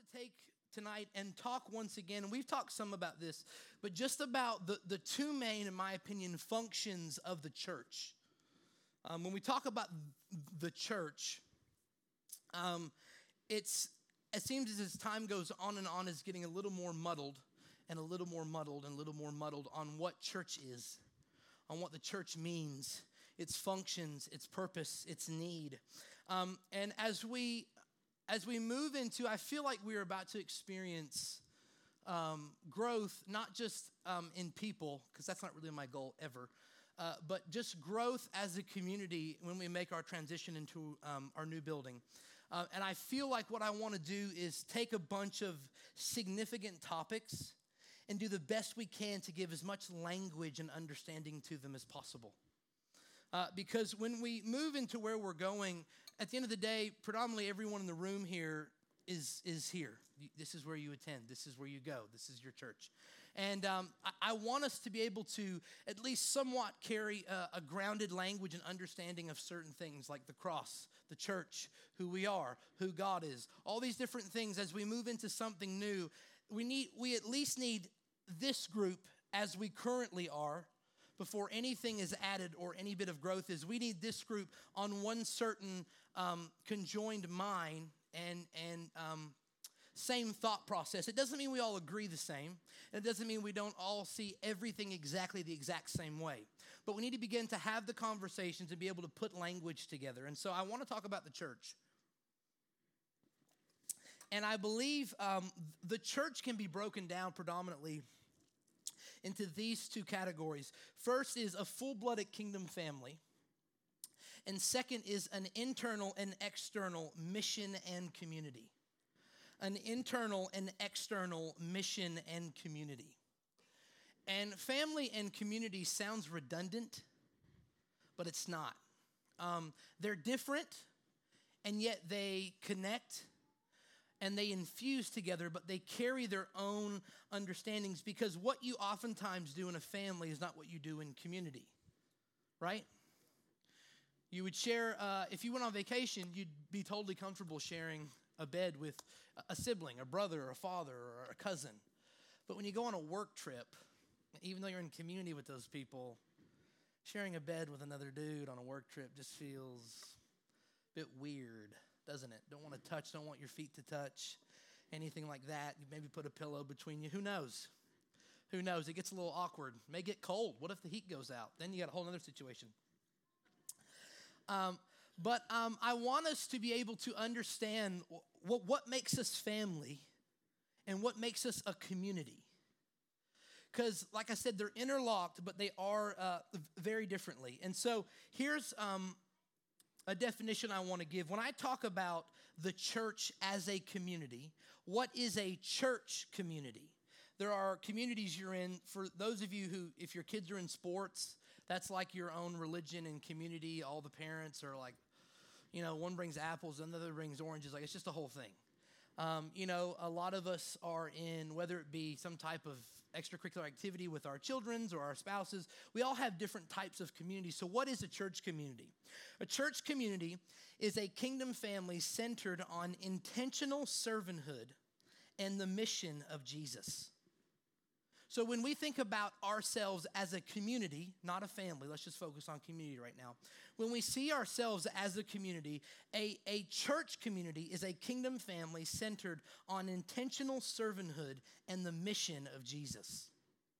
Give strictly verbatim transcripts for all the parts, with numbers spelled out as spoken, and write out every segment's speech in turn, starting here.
to take tonight and talk once again, and we've talked some about this, but just about the, the two main, in my opinion, functions of the church. Um, when we talk about the church, um, it's it seems as time goes on and on, is getting a little more muddled and a little more muddled and a little more muddled on what church is, on what the church means, its functions, its purpose, its need. Um, and as we As we move into, I feel like we're about to experience um, growth, not just um, in people, because that's not really my goal ever, uh, but just growth as a community when we make our transition into um, our new building. Uh, and I feel like what I want to do is take a bunch of significant topics and do the best we can to give as much language and understanding to them as possible. Uh, because when we move into where we're going, at the end of the day, predominantly everyone in the room here is is here. This is where you attend. This is where you go. This is your church. And um, I, I want us to be able to at least somewhat carry a, a grounded language and understanding of certain things like the cross, the church, who we are, who God is, all these different things. As we move into something new, we need we at least need this group as we currently are, before anything is added or any bit of growth is. We need this group on one certain um, conjoined mind and and um, same thought process. It doesn't mean we all agree the same. It doesn't mean we don't all see everything exactly the exact same way. But we need to begin to have the conversations and be able to put language together. And so I want to talk about the church. And I believe um, the church can be broken down predominantly into these two categories. First is a full-blooded kingdom family. And second is an internal and external mission and community. An internal and external mission and community. And family and community sounds redundant, but it's not. Um, they're different, and yet they connect and they infuse together, but they carry their own understandings, because what you oftentimes do in a family is not what you do in community, right? You would share, uh, if you went on vacation, you'd be totally comfortable sharing a bed with a sibling, a brother, or a father, or a cousin. But when you go on a work trip, even though you're in community with those people, sharing a bed with another dude on a work trip just feels a bit weird, doesn't it? Don't want to touch, don't want your feet to touch, anything like that. You maybe put a pillow between you. Who knows? Who knows? It gets a little awkward. It may get cold. What if the heat goes out? Then you got a whole other situation. Um, but um, I want us to be able to understand what, what makes us family and what makes us a community. Because, like I said, they're interlocked, but they are uh, very differently. And so here's um, a definition I want to give. When I talk about the church as a community, what is a church community? There are communities you're in. For those of you who, if your kids are in sports, that's like your own religion and community. All the parents are like, you know, one brings apples, another brings oranges. Like, it's just a whole thing. Um, you know, a lot of us are in, whether it be some type of extracurricular activity with our children's or our spouses, we all have different types of communities. So what is a church community? A church community is a kingdom family centered on intentional servanthood and the mission of Jesus. So when we think about ourselves as a community, not a family, let's just focus on community right now. When we see ourselves as a community, a, a church community is a kingdom family centered on intentional servanthood and the mission of Jesus.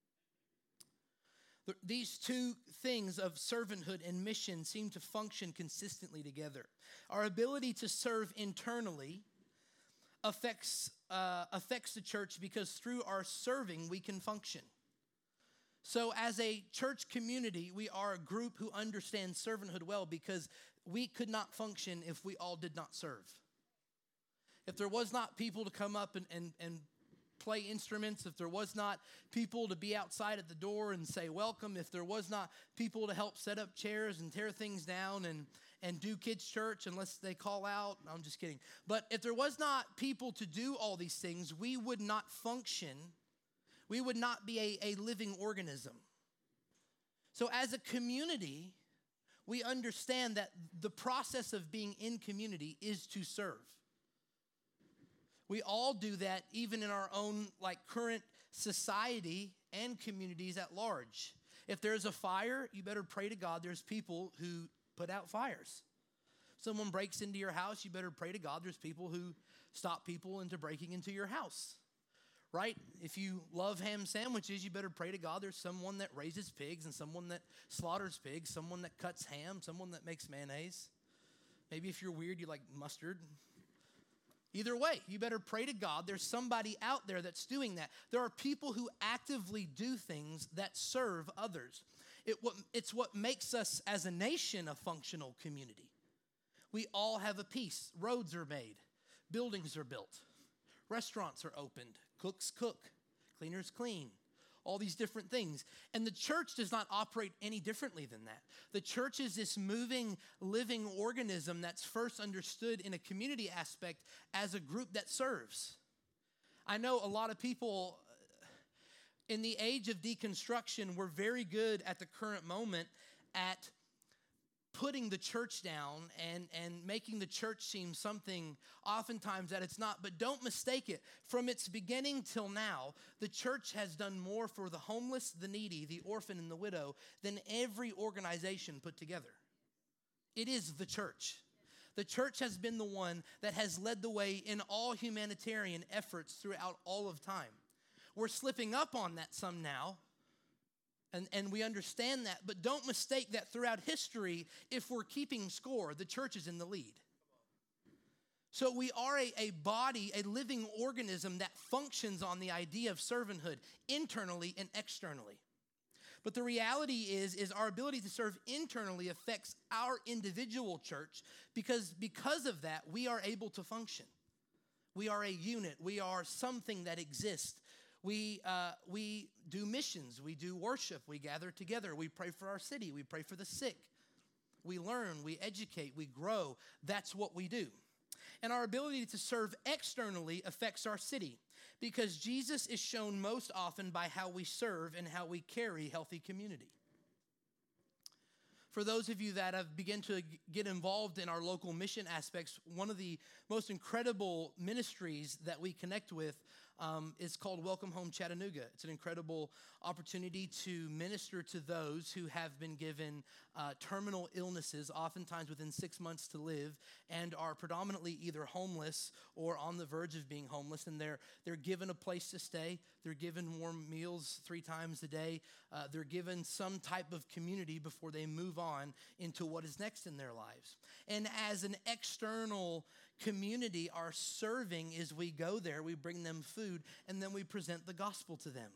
These two things of servanthood and mission seem to function consistently together. Our ability to serve internally affects uh, affects the church, because through our serving we can function. So as a church community, we are a group who understands servanthood well, because we could not function if we all did not serve. If there was not people to come up and, and, and play instruments, if there was not people to be outside at the door and say welcome, if there was not people to help set up chairs and tear things down and and do kids' church unless they call out. No, I'm just kidding. But if there was not people to do all these things, we would not function. We would not be a, a living organism. So as a community, we understand that the process of being in community is to serve. We all do that even in our own like current society and communities at large. If there's a fire, you better pray to God there's people who put out fires. Someone breaks into your house, you better pray to God there's people who stop people into breaking into your house. Right? If you love ham sandwiches, you better pray to God there's someone that raises pigs and someone that slaughters pigs, someone that cuts ham, someone that makes mayonnaise. Maybe if you're weird, you like mustard. Either way, you better pray to God there's somebody out there that's doing that. There are people who actively do things that serve others. It, what, it's what makes us as a nation a functional community. We all have a piece. Roads are made. Buildings are built. Restaurants are opened. Cooks cook. Cleaners clean. All these different things. And the church does not operate any differently than that. The church is this moving, living organism that's first understood in a community aspect as a group that serves. I know a lot of people in the age of deconstruction, we're very good at the current moment at putting the church down and, and making the church seem something oftentimes that it's not. But don't mistake it. From its beginning till now, the church has done more for the homeless, the needy, the orphan, and the widow than every organization put together. It is the church. The church has been the one that has led the way in all humanitarian efforts throughout all of time. We're slipping up on that some now. And, and we understand that, but don't mistake that throughout history, if we're keeping score, the church is in the lead. So we are a, a body, a living organism that functions on the idea of servanthood internally and externally. But the reality is, is our ability to serve internally affects our individual church because, because of that, we are able to function. We are a unit. We are something that exists. We uh, we do missions, we do worship, we gather together, we pray for our city, we pray for the sick. We learn, we educate, we grow. That's what we do. And our ability to serve externally affects our city because Jesus is shown most often by how we serve and how we carry healthy community. For those of you that have begun to get involved in our local mission aspects, one of the most incredible ministries that we connect with Um, is called Welcome Home Chattanooga. It's an incredible opportunity to minister to those who have been given uh, terminal illnesses, oftentimes within six months to live, and are predominantly either homeless or on the verge of being homeless. And they're they're given a place to stay. They're given warm meals three times a day. Uh, they're given some type of community before they move on into what is next in their lives. And as an external community, our serving is we go there, we bring them food, and then we present the gospel to them.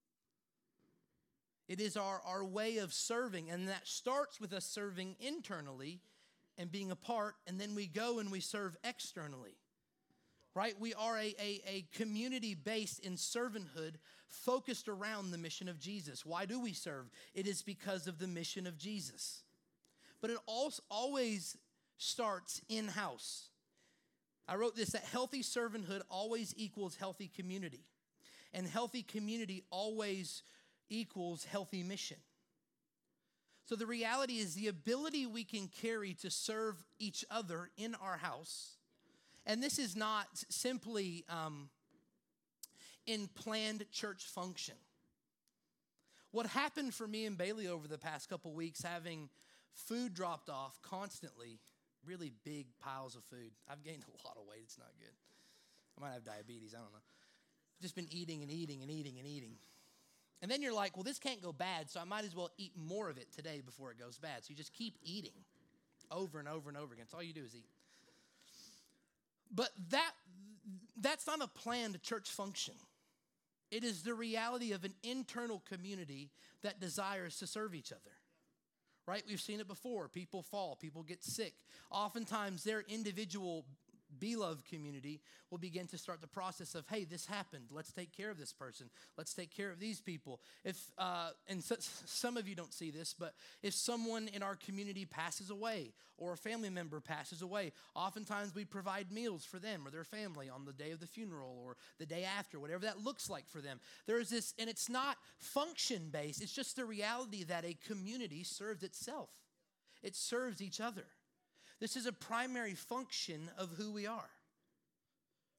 It is our, our way of serving, and that starts with us serving internally and being a part, and then we go and we serve externally. Right? We are a, a, a community based in servanthood focused around the mission of Jesus. Why do we serve? It is because of the mission of Jesus. But it also always starts in-house. I wrote this, that healthy servanthood always equals healthy community. And healthy community always equals healthy mission. So the reality is the ability we can carry to serve each other in our house. And this is not simply um, in planned church function. What happened for me and Bailey over the past couple weeks, having food dropped off constantly, really big piles of food. I've gained a lot of weight. It's not good. I might have diabetes. I don't know. I've just been eating and eating and eating and eating. And then you're like, well, this can't go bad, so I might as well eat more of it today before it goes bad. So you just keep eating over and over and over again. It's all you do is eat. But that that's not a planned church function. It is the reality of an internal community that desires to serve each other. Right? We've seen it before. People fall. People get sick. Oftentimes, their individual beloved community will begin to start the process of, hey, this happened. Let's take care of this person. Let's take care of these people. If uh, and so, some of you don't see this, but if someone in our community passes away or a family member passes away, oftentimes we provide meals for them or their family on the day of the funeral or the day after, whatever that looks like for them. There's this, and it's not function-based. It's just the reality that a community serves itself. It serves each other. This is a primary function of who we are,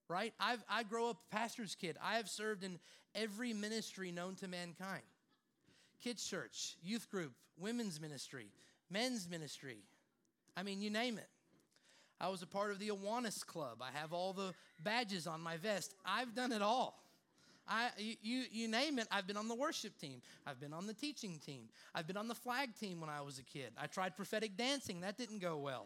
right? I've, I grow up a pastor's kid. I have served in every ministry known to mankind. Kids church, youth group, women's ministry, men's ministry. I mean, you name it. I was a part of the Awanas Club. I have all the badges on my vest. I've done it all. I, you, you name it, I've been on the worship team. I've been on the teaching team. I've been on the flag team when I was a kid. I tried prophetic dancing. That didn't go well.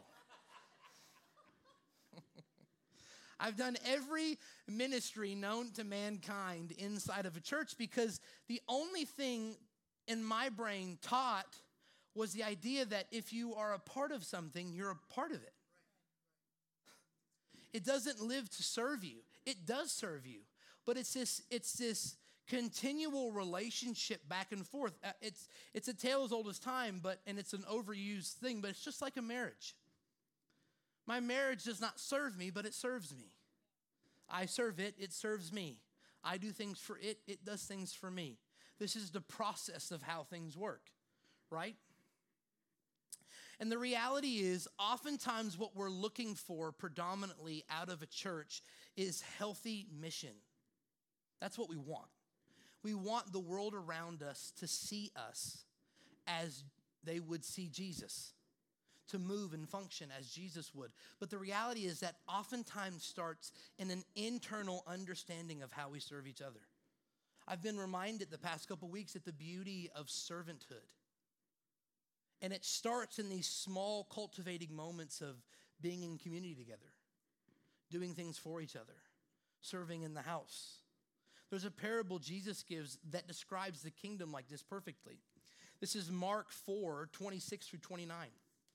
I've done every ministry known to mankind inside of a church because the only thing in my brain taught was the idea that if you are a part of something, you're a part of it. It doesn't live to serve you. It does serve you. But it's this, it's this continual relationship back and forth. Uh, it's, it's a tale as old as time, but and it's an overused thing, but it's just like a marriage. My marriage does not serve me, but it serves me. I serve it, it serves me. I do things for it, it does things for me. This is the process of how things work, right? And the reality is, oftentimes what we're looking for predominantly out of a church is healthy mission. That's what we want. We want the world around us to see us as they would see Jesus, to move and function as Jesus would. But the reality is that oftentimes starts in an internal understanding of how we serve each other. I've been reminded the past couple weeks at the beauty of servanthood. And it starts in these small cultivating moments of being in community together, doing things for each other, serving in the house. There's a parable Jesus gives that describes the kingdom like this perfectly. This is Mark four, twenty-six through twenty-nine.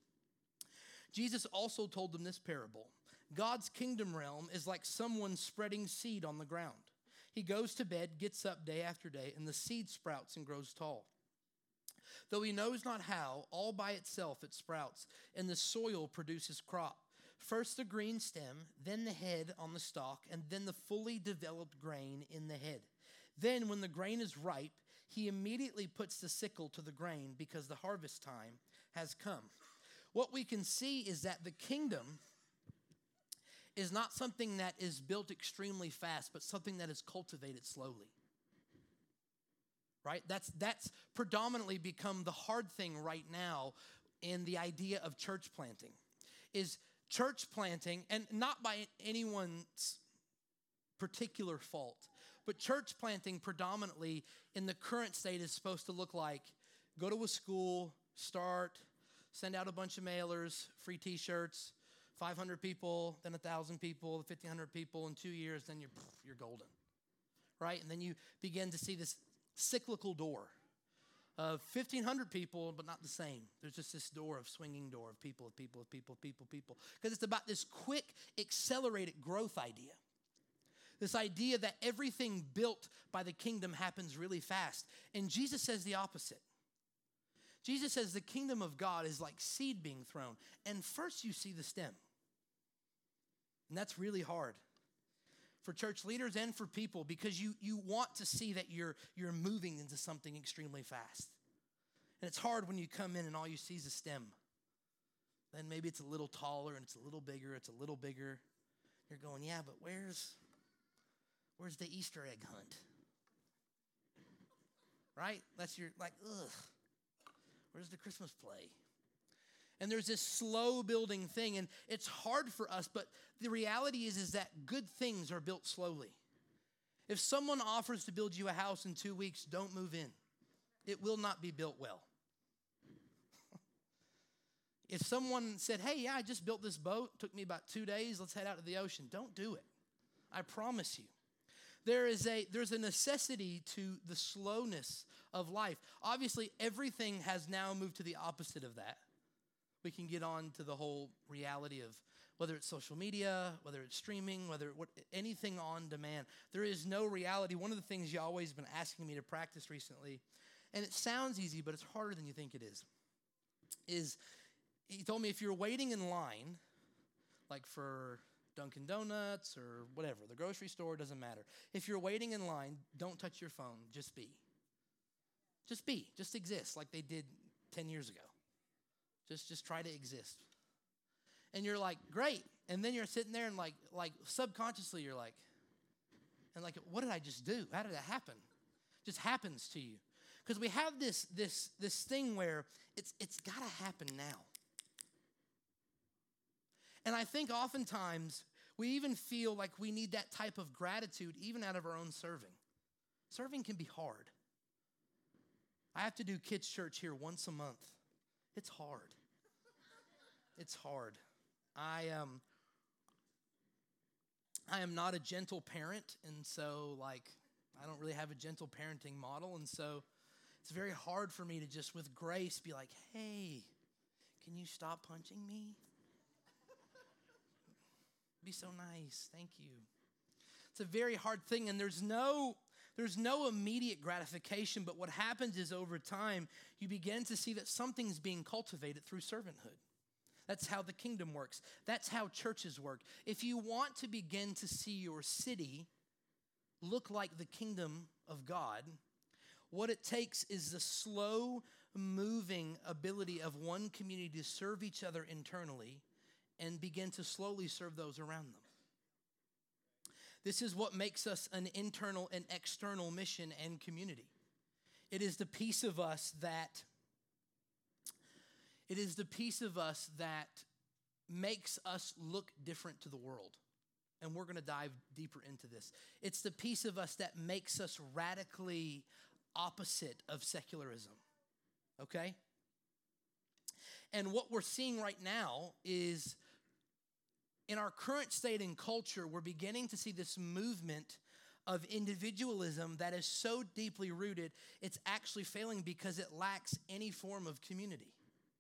Jesus also told them this parable. God's kingdom realm is like someone spreading seed on the ground. He goes to bed, gets up day after day, and the seed sprouts and grows tall. Though he knows not how, all by itself it sprouts, and the soil produces crop. First the green stem, then the head on the stalk, and then the fully developed grain in the head. Then when the grain is ripe, he immediately puts the sickle to the grain because the harvest time has come. What we can see is that the kingdom is not something that is built extremely fast, but something that is cultivated slowly. Right? That's, that's predominantly become the hard thing right now in the idea of church planting, is church planting, and not by anyone's particular fault, but church planting predominantly in the current state is supposed to look like go to a school, start, send out a bunch of mailers, free t-shirts, five hundred people, then one thousand people, fifteen hundred people in two years, then you're, you're golden, right? And then you begin to see this cyclical door of fifteen hundred people, but not the same. There's just this door of swinging door of people, of people, of people, of people, people. Because it's about this quick, accelerated growth idea. This idea that everything built by the kingdom happens really fast. And Jesus says the opposite. Jesus says the kingdom of God is like seed being thrown. And first you see the stem. And that's really hard for church leaders and for people, because you, you want to see that you're, you're moving into something extremely fast. And it's hard when you come in and all you see is a stem. Then maybe it's a little taller and it's a little bigger, it's a little bigger. You're going, yeah, but where's, where's the Easter egg hunt? Right? That's your, like, ugh. Where's the Christmas play? And there's this slow building thing, and it's hard for us, but the reality is, is that good things are built slowly. If someone offers to build you a house in two weeks, don't move in. It will not be built well. If someone said, hey, yeah, I just built this boat, took me about two days, let's head out to the ocean, don't do it. I promise you. There is a, there's a necessity to the slowness of life. Obviously, everything has now moved to the opposite of that. We can get on to the whole reality of whether it's social media, whether it's streaming, whether what, anything on demand. There is no reality. One of the things you always been asking me to practice recently, and it sounds easy, but it's harder than you think it is, is he told me if you're waiting in line, like for Dunkin' Donuts or whatever, the grocery store, doesn't matter. If you're waiting in line, don't touch your phone. Just be. Just be. Just exist like they did ten years ago. Just, just try to exist. And you're like, great. And then you're sitting there and like, like subconsciously you're like, and like, what did I just do? How did that happen? It just happens to you. Because we have this, this, this thing where it's, it's got to happen now. And I think oftentimes we even feel like we need that type of gratitude even out of our own serving. Serving can be hard. I have to do kids' church here once a month. It's hard. It's hard. I um I am not a gentle parent, and so like I don't really have a gentle parenting model, and so it's very hard for me to just with grace be like, "Hey, can you stop punching me? Be so nice. Thank you." It's a very hard thing, and there's no there's no immediate gratification, but what happens is over time you begin to see that something's being cultivated through servanthood. That's how the kingdom works. That's how churches work. If you want to begin to see your city look like the kingdom of God, what it takes is the slow moving ability of one community to serve each other internally and begin to slowly serve those around them. This is what makes us an internal and external mission and community. It is the piece of us that It is the piece of us that makes us look different to the world. And we're going to dive deeper into this. It's the piece of us that makes us radically opposite of secularism. Okay? And what we're seeing right now is in our current state and culture, we're beginning to see this movement of individualism that is so deeply rooted, it's actually failing because it lacks any form of community.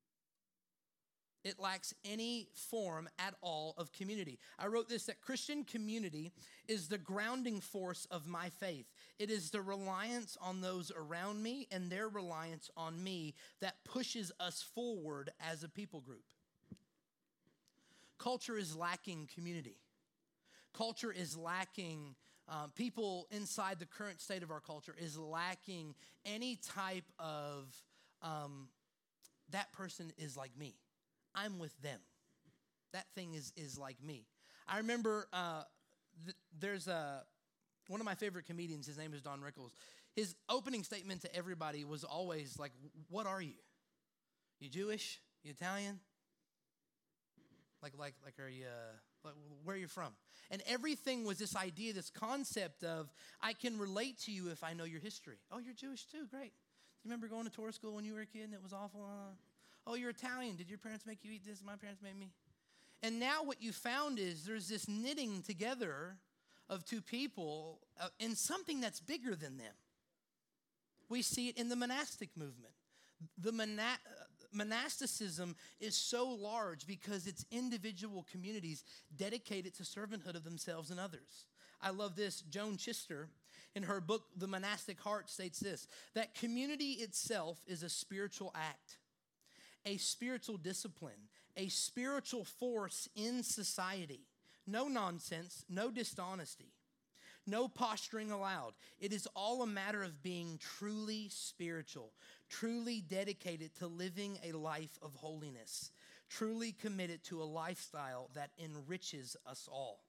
It lacks any form at all of community. I wrote this, that Christian community is the grounding force of my faith. It is the reliance on those around me and their reliance on me that pushes us forward as a people group. Culture is lacking community. Culture is lacking, um, people inside the current state of our culture is lacking any type of, um, that person is like me. I'm with them. That thing is is like me. I remember uh, th- there's a one of my favorite comedians. His name is Don Rickles. His opening statement to everybody was always like, "What are you? You Jewish? You Italian? Like like like are you? Uh, like, where are you from?" And everything was this idea, this concept of I can relate to you if I know your history. Oh, you're Jewish too. Great. Do you remember going to Torah school when you were a kid and it was awful? Uh, Oh, you're Italian. Did your parents make you eat this? My parents made me. And now what you found is there's this knitting together of two people uh, in something that's bigger than them. We see it in the monastic movement. The mona- uh, monasticism is so large because it's individual communities dedicated to servanthood of themselves and others. I love this. Joan Chittister, in her book, The Monastic Heart, states this, that community itself is a spiritual act, a spiritual discipline, a spiritual force in society. No nonsense, no dishonesty, no posturing allowed. It is all a matter of being truly spiritual, truly dedicated to living a life of holiness, truly committed to a lifestyle that enriches us all.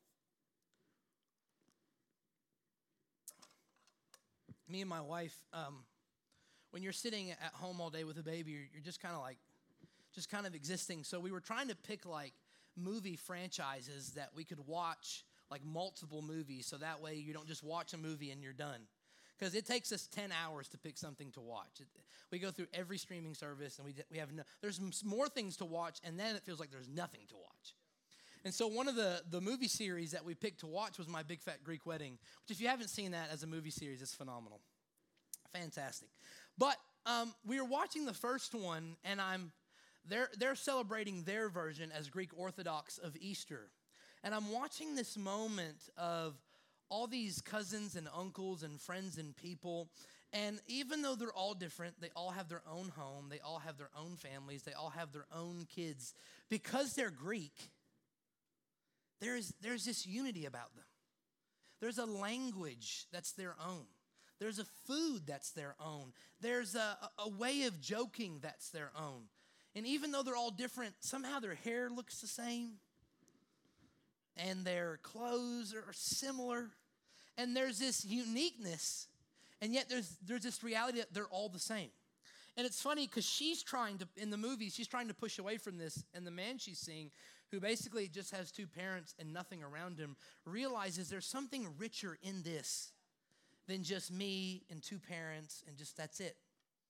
Me and my wife, um, when you're sitting at home all day with a baby, you're, you're just kind of like, just kind of existing. So we were trying to pick like movie franchises that we could watch, like multiple movies, so that way you don't just watch a movie and you're done. Because it takes us ten hours to pick something to watch. It, we go through every streaming service and we we have no, there's more things to watch, and then it feels like there's nothing to watch. And so one of the, the movie series that we picked to watch was My Big Fat Greek Wedding, which if you haven't seen that as a movie series, it's phenomenal. Fantastic. But um, we were watching the first one, and I'm They're, they're celebrating their version as Greek Orthodox of Easter. And I'm watching this moment of all these cousins and uncles and friends and people. And even though they're all different, they all have their own home. They all have their own families. They all have their own kids. Because they're Greek, there's, there's this unity about them. There's a language that's their own. There's a food that's their own. There's a, a way of joking that's their own. And even though they're all different, somehow their hair looks the same. And their clothes are similar. And there's this uniqueness. And yet there's, there's this reality that they're all the same. And it's funny because she's trying to, in the movie, she's trying to push away from this. And the man she's seeing, who basically just has two parents and nothing around him, realizes there's something richer in this than just me and two parents and just that's it.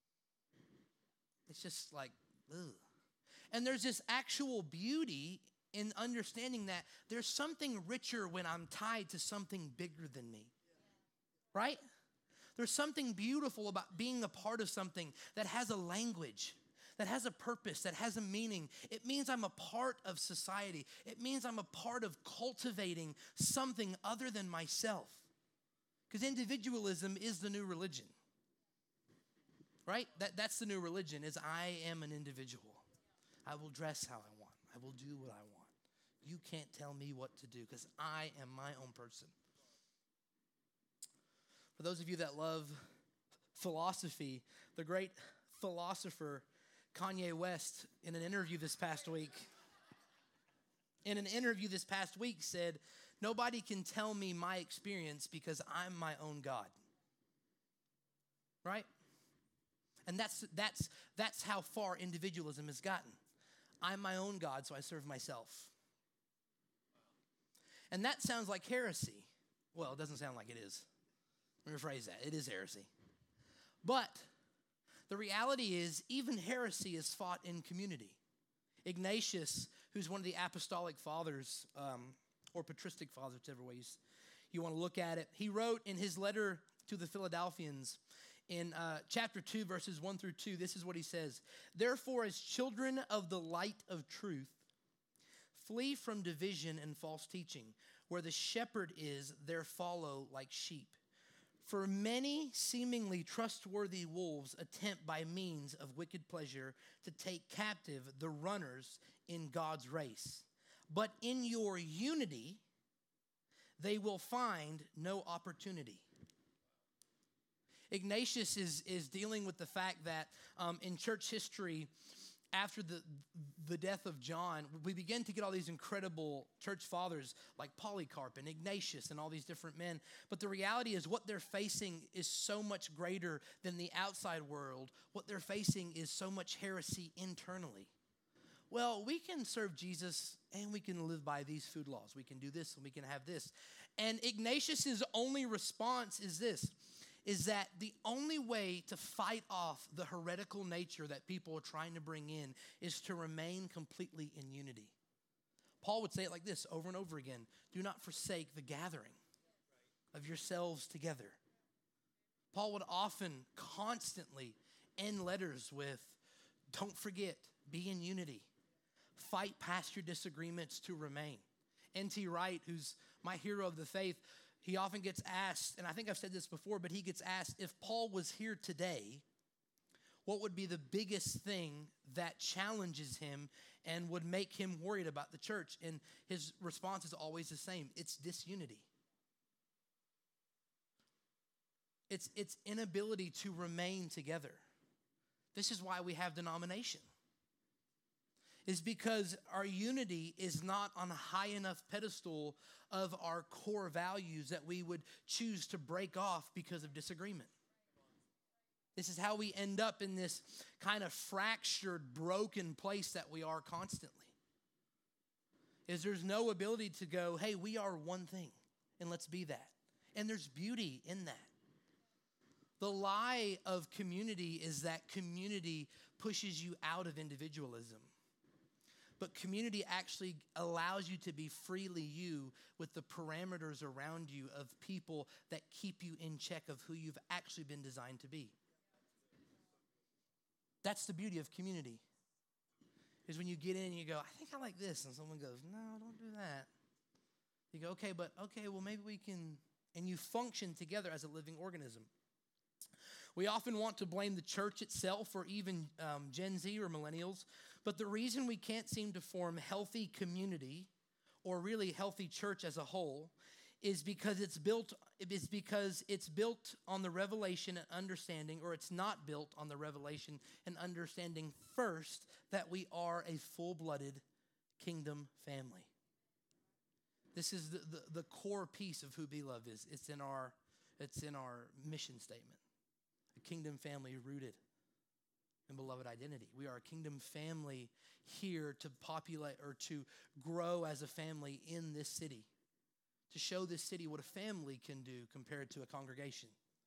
It's just like, ugh. And there's this actual beauty in understanding that there's something richer when I'm tied to something bigger than me, right? There's something beautiful about being a part of something that has a language, that has a purpose, that has a meaning. It means I'm a part of society. It means I'm a part of cultivating something other than myself. Because individualism is the new religion, right? That, that's the new religion, is I am an individual. I will dress how I want. I will do what I want. You can't tell me what to do because I am my own person. For those of you that love philosophy, the great philosopher Kanye West, in an interview this past week, in an interview this past week said, nobody can tell me my experience because I'm my own God. Right? And that's that's that's how far individualism has gotten. I'm my own God, so I serve myself. And that sounds like heresy. Well, it doesn't sound like it is. Let me rephrase that. It is heresy. But the reality is, even heresy is fought in community. Ignatius, who's one of the apostolic fathers, um, or patristic fathers, whichever way you, you want to look at it, he wrote in his letter to the Philadelphians, in uh, chapter two, verses one through two, this is what he says. Therefore, as children of the light of truth, flee from division and false teaching. Where the shepherd is, there follow like sheep. For many seemingly trustworthy wolves attempt by means of wicked pleasure to take captive the runners in God's race. But in your unity, they will find no opportunity. Ignatius is, is dealing with the fact that um, in church history, after the, the death of John, we begin to get all these incredible church fathers like Polycarp and Ignatius and all these different men. But the reality is what they're facing is so much greater than the outside world. What they're facing is so much heresy internally. Well, we can serve Jesus and we can live by these food laws. We can do this and we can have this. And Ignatius's only response is this. Is that the only way to fight off the heretical nature that people are trying to bring in is to remain completely in unity. Paul would say it like this over and over again. Do not forsake the gathering of yourselves together. Paul would often, constantly end letters with, don't forget, be in unity. Fight past your disagreements to remain. N T Wright, who's my hero of the faith, he often gets asked, and I think I've said this before, but he gets asked, if Paul was here today, what would be the biggest thing that challenges him and would make him worried about the church? And his response is always the same. It's disunity. It's, it's inability to remain together. This is why we have denomination. Is because our unity is not on a high enough pedestal of our core values that we would choose to break off because of disagreement. This is how we end up in this kind of fractured, broken place that we are constantly. Is there's no ability to go, hey, we are one thing, and let's be that. And there's beauty in that. The lie of community is that community pushes you out of individualism. But community actually allows you to be freely you with the parameters around you of people that keep you in check of who you've actually been designed to be. That's the beauty of community. Is when you get in and you go, I think I like this. And someone goes, no, don't do that. You go, okay, but okay, well maybe we can, and you function together as a living organism. We often want to blame the church itself or even um, Gen Z or millennials. But the reason we can't seem to form healthy community or really healthy church as a whole is because it's built is because it's built on the revelation and understanding, or it's not built on the revelation and understanding first that we are a full-blooded kingdom family. This is the, the, the core piece of who Be Love is. It's in our it's in our mission statement. A kingdom family rooted in beloved identity. We are a kingdom family here to populate or to grow as a family in this city, to show this city what a family can do compared to a congregation.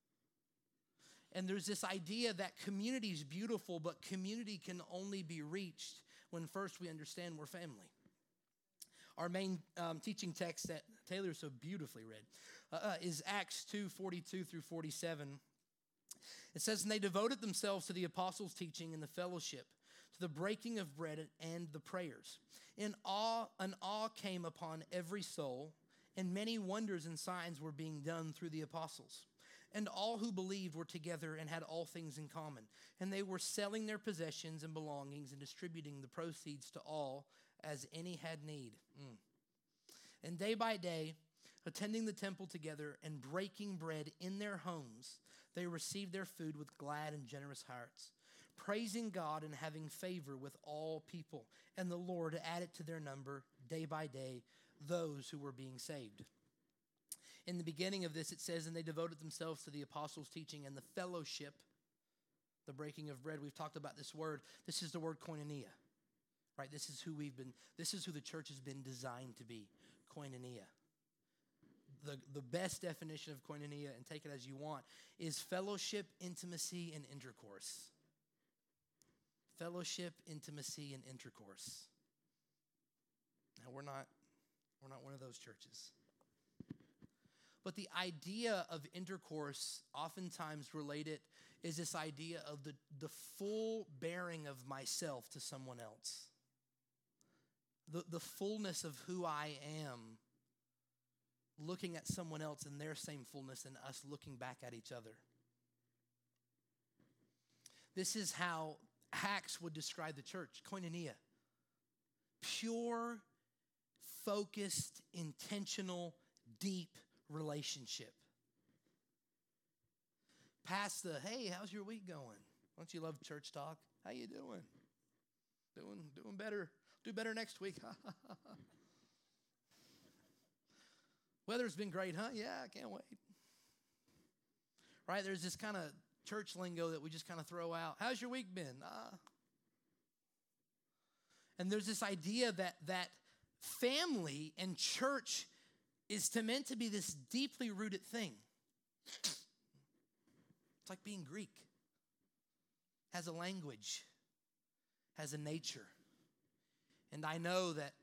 And there's this idea that community is beautiful, but community can only be reached when first we understand we're family. Our main um, teaching text that Taylor so beautifully read uh, is Acts two, forty-two through forty-seven. It says, "And they devoted themselves to the apostles' teaching and the fellowship, to the breaking of bread and the prayers. In awe, an awe came upon every soul, and many wonders and signs were being done through the apostles. And all who believed were together and had all things in common. And they were selling their possessions and belongings and distributing the proceeds to all as any had need. Mm. And day by day, attending the temple together and breaking bread in their homes, they received their food with glad and generous hearts, praising God and having favor with all people. And the Lord added to their number day by day those who were being saved." In the beginning of this, it says, "And they devoted themselves to the apostles' teaching and the fellowship," the breaking of bread. We've talked about this word. This is the word koinonia, right? This is who we've been, this is who the church has been designed to be, koinonia. The, the best definition of koinonia, and take it as you want, is fellowship, intimacy, and intercourse. Fellowship, intimacy, and intercourse. Now, we're not, we're not one of those churches. But the idea of intercourse, oftentimes related, is this idea of the, the full bearing of myself to someone else. The, the fullness of who I am, looking at someone else in their same fullness and us looking back at each other. This is how Acts would describe the church, koinonia. Pure, focused, intentional, deep relationship. Past the, "Hey, how's your week going? Don't you love church talk? How you doing? Doing, doing better. Do better next week." "Weather's been great, huh? Yeah, I can't wait." Right? There's this kind of church lingo that we just kind of throw out. "How's your week been?" Ah. And there's this idea that that family and church is to meant to be this deeply rooted thing. It's like being Greek. Has a language, has a nature. And I know that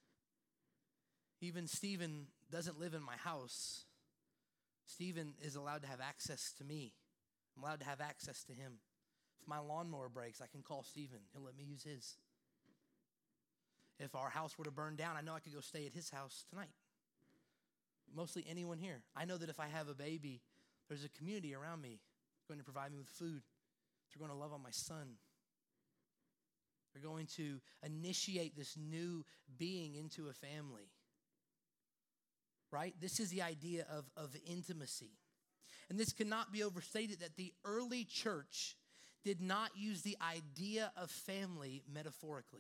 even Stephen doesn't live in my house. Stephen is allowed to have access to me. I'm allowed to have access to him. If my lawnmower breaks, I can call Stephen. He'll let me use his. If our house were to burn down, I know I could go stay at his house tonight. Mostly anyone here. I know that if I have a baby, there's a community around me going to provide me with food. They're going to love on my son. They're going to initiate this new being into a family. Right? This is the idea of, of intimacy. And this cannot be overstated that the early church did not use the idea of family metaphorically.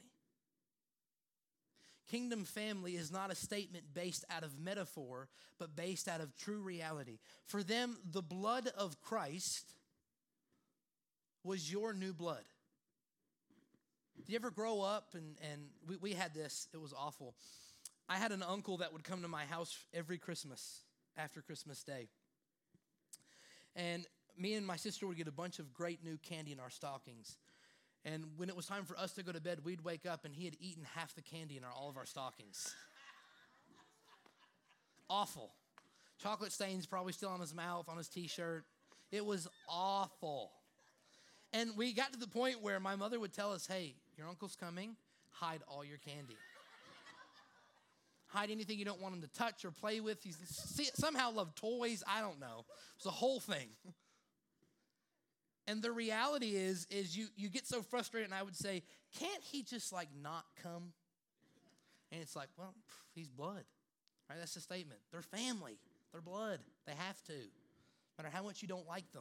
Kingdom family is not a statement based out of metaphor, but based out of true reality. For them, the blood of Christ was your new blood. Did you ever grow up and, and we, we had this, it was awful. I had an uncle that would come to my house every Christmas, after Christmas Day. And me and my sister would get a bunch of great new candy in our stockings. And when it was time for us to go to bed, we'd wake up and he had eaten half the candy in our, all of our stockings. Awful. Chocolate stains probably still on his mouth, on his t-shirt. It was awful. And we got to the point where my mother would tell us, "Hey, your uncle's coming, hide all your candy. Hide anything you don't want him to touch or play with." He somehow loved toys. I don't know. It was a whole thing. And the reality is, is you, you get so frustrated, and I would say, "Can't he just like not come?" And it's like, well, he's blood, Right? That's the statement. They're family. They're blood. They have to, no matter how much you don't like them.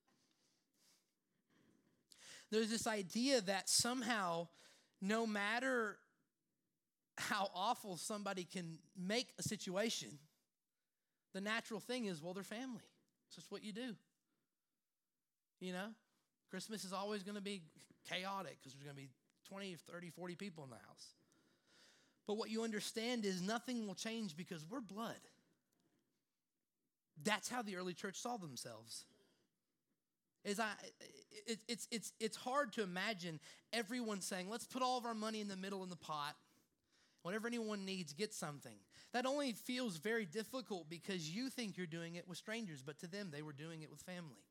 There's this idea that somehow, no matter how awful somebody can make a situation, the natural thing is, well, they're family. It's just what you do. You know? Christmas is always going to be chaotic because there's going to be twenty, thirty, forty people in the house. But what you understand is nothing will change because we're blood. That's how the early church saw themselves. Is I, it, it's, it's, it's hard to imagine everyone saying, let's put all of our money in the middle in the pot. Whatever anyone needs, get something. That only feels very difficult because you think you're doing it with strangers, but to them, they were doing it with family.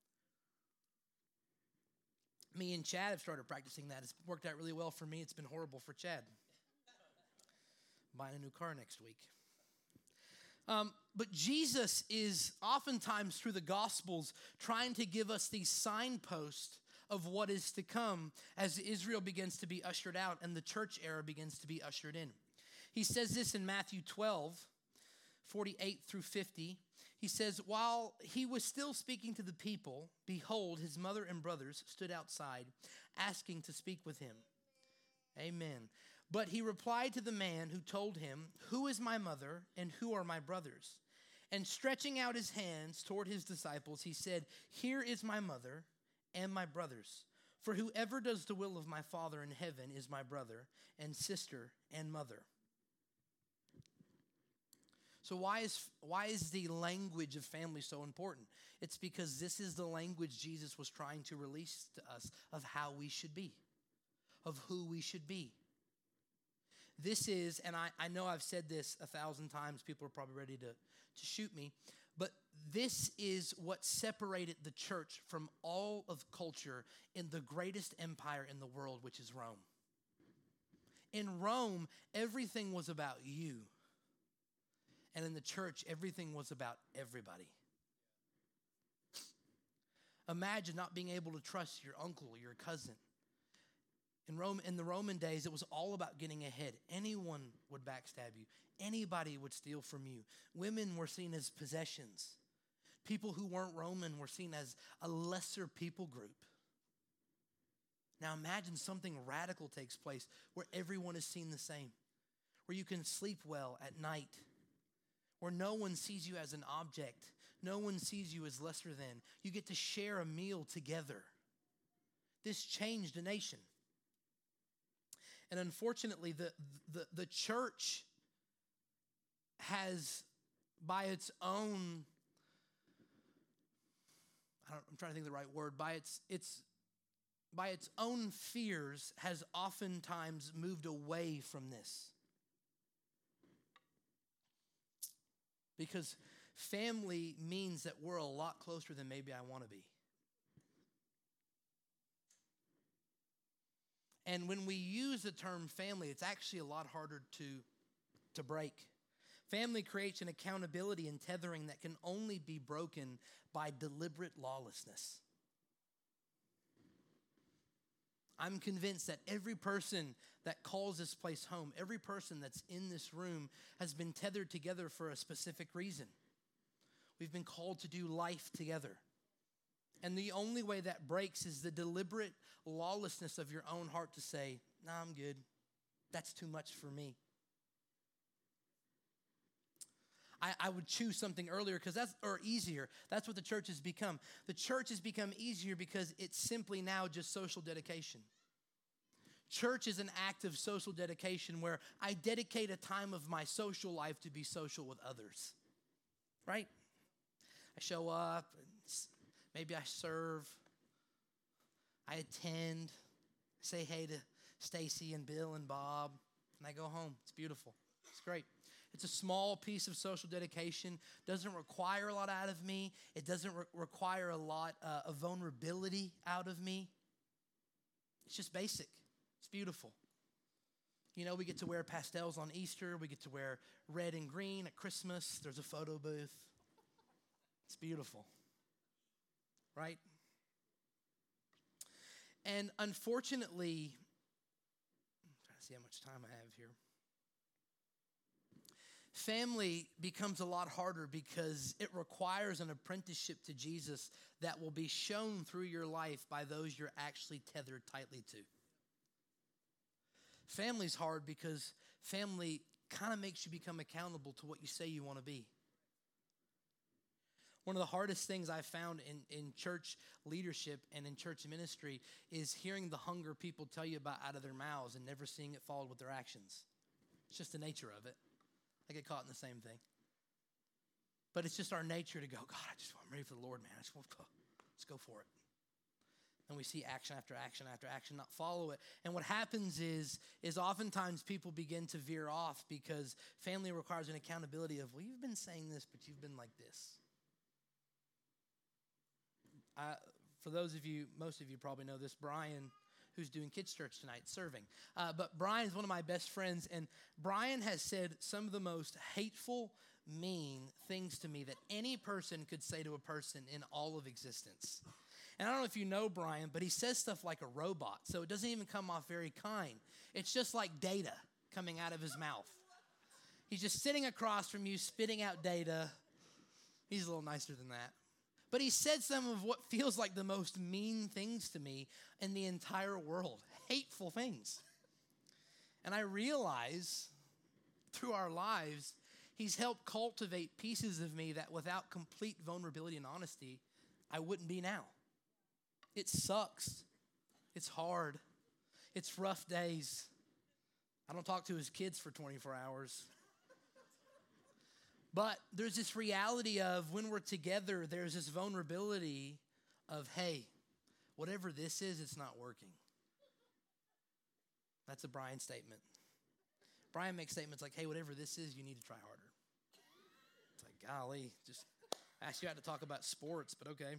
Me and Chad have started practicing that. It's worked out really well for me. It's been horrible for Chad. Buying a new car next week. Um, but Jesus is oftentimes through the Gospels trying to give us these signposts of what is to come as Israel begins to be ushered out and the church era begins to be ushered in. He says this in Matthew twelve, forty-eight through fifty. He says, while he was still speaking to the people, behold, his mother and brothers stood outside asking to speak with him. Amen. But he replied to the man who told him, who is my mother and who are my brothers? And stretching out his hands toward his disciples, he said, here is my mother and my brothers. For whoever does the will of my Father in heaven is my brother and sister and mother. So why is, why is the language of family so important? It's because this is the language Jesus was trying to release to us of how we should be, of who we should be. This is, and I, I know I've said this a thousand times, people are probably ready to, to shoot me, but this is what separated the church from all of culture in the greatest empire in the world, which is Rome. In Rome, everything was about you. And in the church, everything was about everybody. Imagine not being able to trust your uncle or your cousin. In Rome, in the Roman days, it was all about getting ahead. Anyone would backstab you. Anybody would steal from you. Women were seen as possessions. People who weren't Roman were seen as a lesser people group. Now imagine something radical takes place where everyone is seen the same, where you can sleep well at night, where no one sees you as an object, no one sees you as lesser than. You get to share a meal together. This changed a nation. And unfortunately, the, the, the church has, by its own, I don't, I'm trying to think of the right word, by its, its, by its own fears, has oftentimes moved away from this. Because family means that we're a lot closer than maybe I want to be. And when we use the term family, it's actually a lot harder to, to break. Family creates an accountability and tethering that can only be broken by deliberate lawlessness. I'm convinced that every person that calls this place home, every person that's in this room has been tethered together for a specific reason. We've been called to do life together. And the only way that breaks is the deliberate lawlessness of your own heart to say, nah, I'm good. That's too much for me. I, I would choose something earlier because that's, or easier. That's what the church has become. The church has become easier because it's simply now just social dedication. Church is an act of social dedication where I dedicate a time of my social life to be social with others, right? I show up, and maybe I serve, I attend, say hey to Stacy and Bill and Bob, and I go home. It's beautiful. It's great. It's a small piece of social dedication. Doesn't require a lot out of me. It doesn't re- require a lot uh, of vulnerability out of me. It's just basic. It's beautiful. You know, we get to wear pastels on Easter. We get to wear red and green at Christmas. There's a photo booth. It's beautiful, right? And unfortunately, I'm trying to see how much time I have here. family becomes a lot harder because it requires an apprenticeship to Jesus that will be shown through your life by those you're actually tethered tightly to. Family's hard because family kind of makes you become accountable to what you say you want to be. One of the hardest things I've found in, in church leadership and in church ministry is hearing the hunger people tell you about out of their mouths and never seeing it followed with their actions. It's just the nature of it. I get caught in the same thing. But it's just our nature to go, God, I just want, I'm ready for the Lord, man. I just want to go. Let's go for it. And we see action after action after action not follow it. And what happens is, is oftentimes people begin to veer off because family requires an accountability of, well, you've been saying this, but you've been like this. Uh, for those of you, most of you probably know this, Brian, who's doing kids' church tonight, serving. Uh, but Brian's one of my best friends, and Brian has said some of the most hateful, mean things to me that any person could say to a person in all of existence. And I don't know if you know Brian, but he says stuff like a robot, so it doesn't even come off very kind. It's just like data coming out of his mouth. He's just sitting across from you, spitting out data. He's a little nicer than that. But he said some of what feels like the most mean things to me in the entire world. Hateful things. And I realize through our lives, he's helped cultivate pieces of me that without complete vulnerability and honesty, I wouldn't be now. It sucks. It's hard. It's rough days. I don't talk to his kids for twenty-four hours. But there's this reality of when we're together, there's this vulnerability of, hey, whatever this is, it's not working. That's a Brian statement. Brian makes statements like, hey, whatever this is, you need to try harder. It's like, golly, just asked you out to talk about sports, but okay.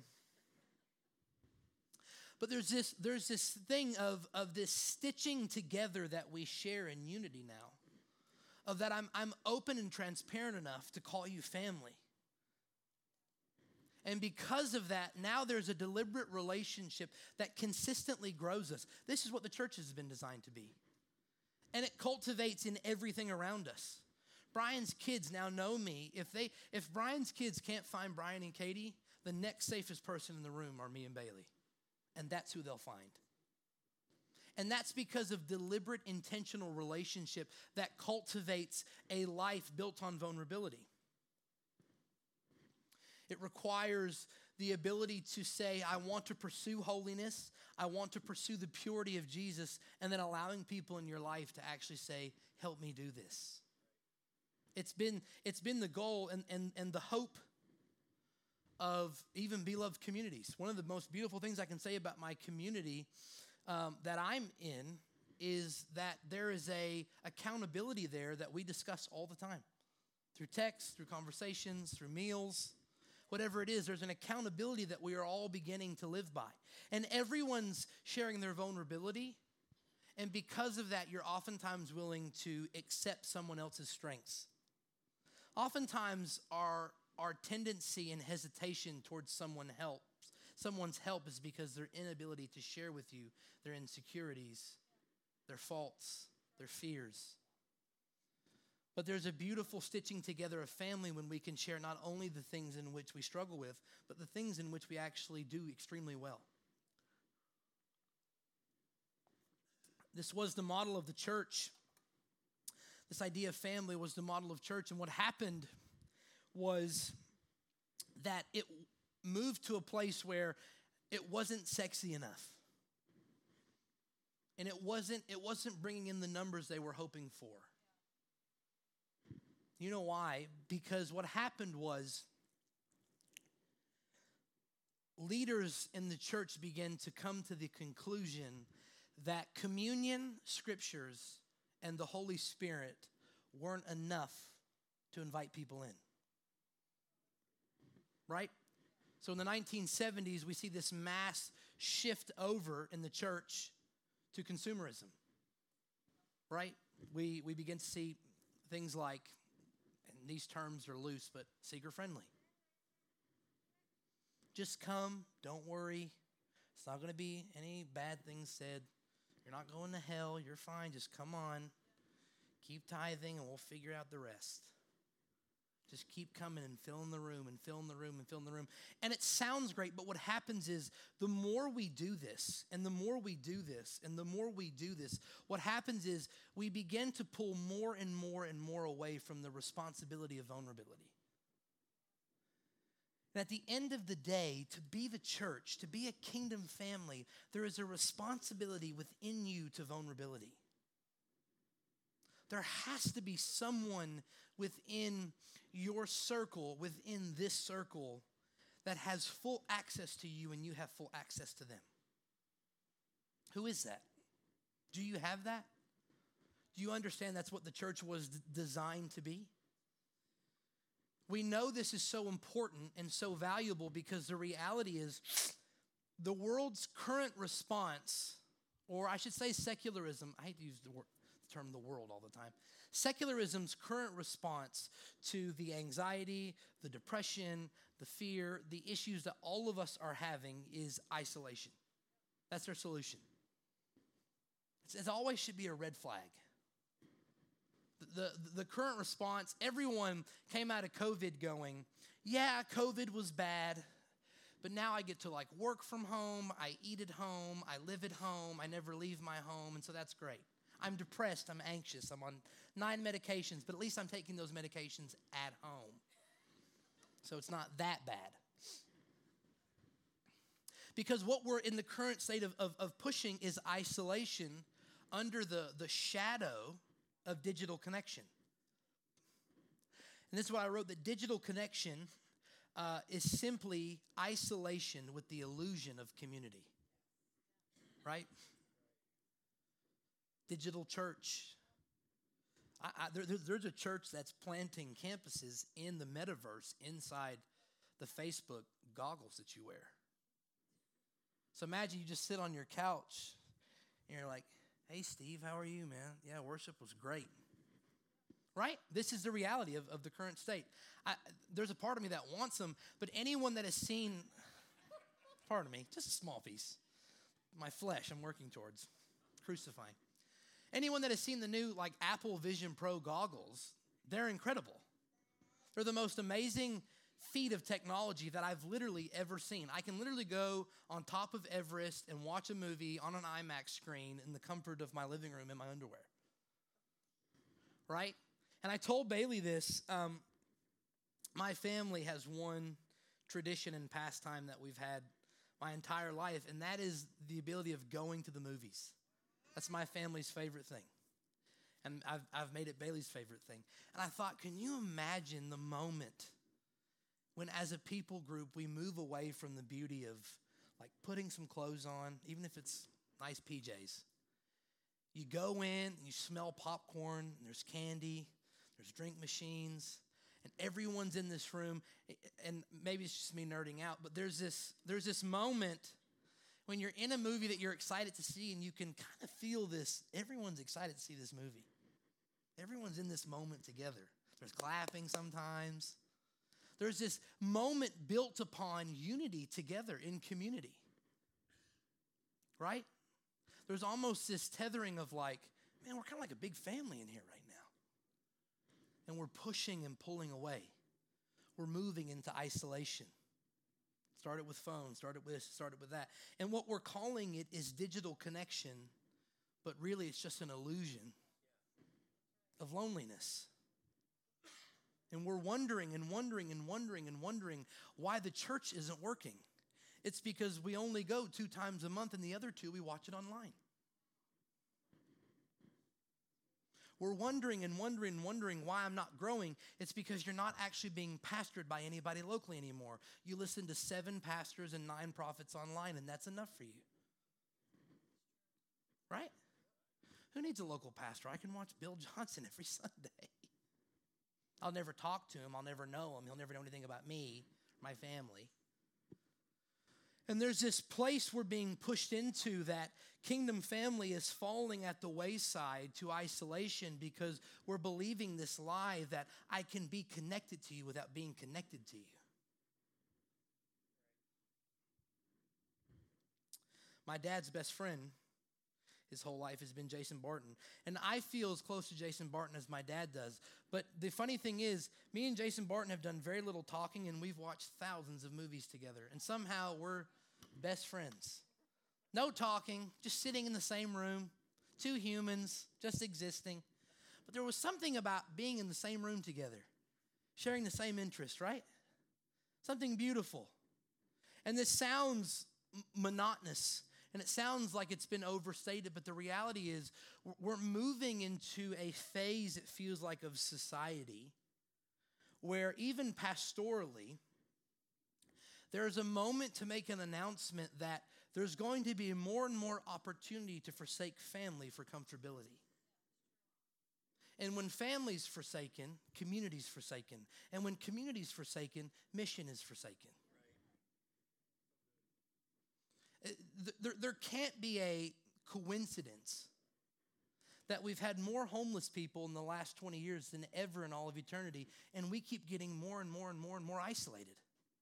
But there's this, there's this thing of, of this stitching together that we share in unity now. Of that I'm, I'm open and transparent enough to call you family. And because of that, now there's a deliberate relationship that consistently grows us. This is what the church has been designed to be. And it cultivates in everything around us. Brian's kids now know me. If they, if Brian's kids can't find Brian and Katie, the next safest person in the room are me and Bailey. And that's who they'll find. And that's because of deliberate, intentional relationship that cultivates a life built on vulnerability. It requires the ability to say, I want to pursue holiness. I want to pursue the purity of Jesus. And then allowing people in your life to actually say, help me do this. It's been, it's been the goal and, and, and the hope of even beloved communities. One of the most beautiful things I can say about my community Um, that I'm in is that there is a accountability there that we discuss all the time. Through text, through conversations, through meals, whatever it is, there's an accountability that we are all beginning to live by. And everyone's sharing their vulnerability. And because of that, you're oftentimes willing to accept someone else's strengths. Oftentimes, our, our tendency and hesitation towards someone help Someone's help is because their inability to share with you their insecurities, their faults, their fears. But there's a beautiful stitching together of family when we can share not only the things in which we struggle with, but the things in which we actually do extremely well. This was the model of the church. This idea of family was the model of church. And what happened was that it moved to a place where it wasn't sexy enough. And it wasn't, it wasn't bringing in the numbers they were hoping for. You know why? Because what happened was leaders in the church began to come to the conclusion that communion, scriptures, and the Holy Spirit weren't enough to invite people in. Right? So in the nineteen seventies, we see this mass shift over in the church to consumerism, right? We we begin to see things like, and these terms are loose, but seeker-friendly. Just come, don't worry. It's not going to be any bad things said. You're not going to hell. You're fine. Just come on. Keep tithing, and we'll figure out the rest. Just keep coming and filling the room and filling the room and filling the room. And it sounds great, but what happens is the more we do this and the more we do this and the more we do this, what happens is we begin to pull more and more and more away from the responsibility of vulnerability. And at the end of the day, to be the church, to be a kingdom family, there is a responsibility within you to vulnerability. There has to be someone within your circle, within this circle, that has full access to you and you have full access to them. Who is that? Do you have that? Do you understand that's what the church was d- designed to be? We know this is so important and so valuable because the reality is the world's current response, or I should say secularism, I hate to use the word, the term the world all the time. Secularism's current response to the anxiety, the depression, the fear, the issues that all of us are having is isolation. That's their solution. It's, it always should be a red flag. The, the, the current response, everyone came out of COVID going, yeah, COVID was bad, but now I get to like work from home, I eat at home, I live at home, I never leave my home, and so that's great. I'm depressed, I'm anxious, I'm on nine medications, but at least I'm taking those medications at home. So it's not that bad. Because what we're in the current state of, of, of pushing is isolation under the, the shadow of digital connection. And this is why I wrote that digital connection uh, is simply isolation with the illusion of community. Right? Digital church. I, I, there, there's a church that's planting campuses in the metaverse inside the Facebook goggles that you wear. So imagine you just sit on your couch and you're like, hey, Steve, how are you, man? Yeah, worship was great. Right? This is the reality of, of the current state. I, there's a part of me that wants them, but anyone that has seen, pardon me, just a small piece, my flesh I'm working towards, crucifying. Anyone that has seen the new like Apple Vision Pro goggles, they're incredible. They're the most amazing feat of technology that I've literally ever seen. I can literally go on top of Everest and watch a movie on an IMAX screen in the comfort of my living room in my underwear. Right? And I told Bailey this. Um, my family has one tradition and pastime that we've had my entire life, and that is the ability of going to the movies. That's my family's favorite thing. And I've, I've made it Bailey's favorite thing. And I thought, can you imagine the moment when as a people group we move away from the beauty of like putting some clothes on, even if it's nice P Js. You go in and you smell popcorn, and there's candy, there's drink machines, and everyone's in this room. And maybe it's just me nerding out, but there's this, there's this moment when you're in a movie that you're excited to see and you can kind of feel this, everyone's excited to see this movie. Everyone's in this moment together. There's clapping sometimes. There's this moment built upon unity together in community. Right? There's almost this tethering of like, man, we're kind of like a big family in here right now. And we're pushing and pulling away. We're moving into isolation. Started with phones, started with this, started with that. And what we're calling it is digital connection, but really it's just an illusion of loneliness. And we're wondering and wondering and wondering and wondering why the church isn't working. It's because we only go two times a month and the other two we watch it online. We're wondering and wondering and wondering why I'm not growing. It's because you're not actually being pastored by anybody locally anymore. You listen to seven pastors and nine prophets online, and that's enough for you. Right? Who needs a local pastor? I can watch Bill Johnson every Sunday. I'll never talk to him. I'll never know him. He'll never know anything about me, my family. And there's this place we're being pushed into that kingdom family is falling at the wayside to isolation because we're believing this lie that I can be connected to you without being connected to you. My dad's best friend, his whole life has been Jason Barton. And I feel as close to Jason Barton as my dad does. But the funny thing is, me and Jason Barton have done very little talking, and we've watched thousands of movies together. And somehow we're best friends. No talking, just sitting in the same room, two humans, just existing. But there was something about being in the same room together, sharing the same interest, right? Something beautiful. And this sounds m- monotonous. And it sounds like it's been overstated, but the reality is we're moving into a phase, it feels like, of society where even pastorally, there's a moment to make an announcement that there's going to be more and more opportunity to forsake family for comfortability. And when family's forsaken, community's forsaken. And when community's forsaken, mission is forsaken. There, there can't be a coincidence that we've had more homeless people in the last twenty years than ever in all of eternity, and we keep getting more and more and more and more isolated.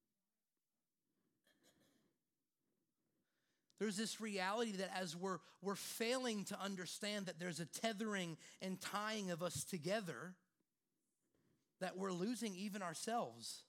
There's this reality that as we're, we're failing to understand that there's a tethering and tying of us together, that we're losing even ourselves.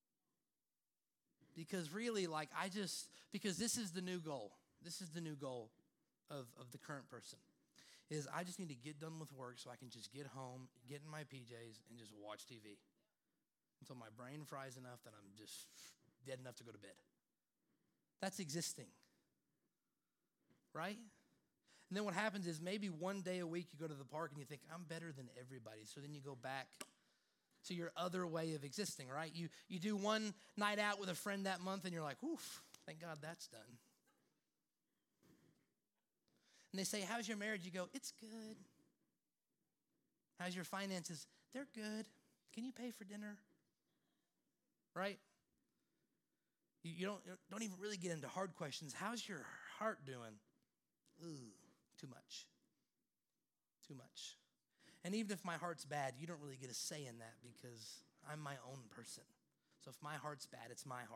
Because really, like, I just, because this is the new goal. This is the new goal of, of the current person, is I just need to get done with work so I can just get home, get in my P Js, and just watch T V until my brain fries enough that I'm just dead enough to go to bed. That's existing, right? And then what happens is maybe one day a week you go to the park and you think, I'm better than everybody. So then you go back to your other way of existing, right? You you do one night out with a friend that month and you're like, oof, thank God that's done. And they say, how's your marriage? You go, it's good. How's your finances? They're good. Can you pay for dinner? Right? You, you don't, don't even really get into hard questions. How's your heart doing? Ooh, too much. Too much. And even if my heart's bad, you don't really get a say in that because I'm my own person. So if my heart's bad, it's my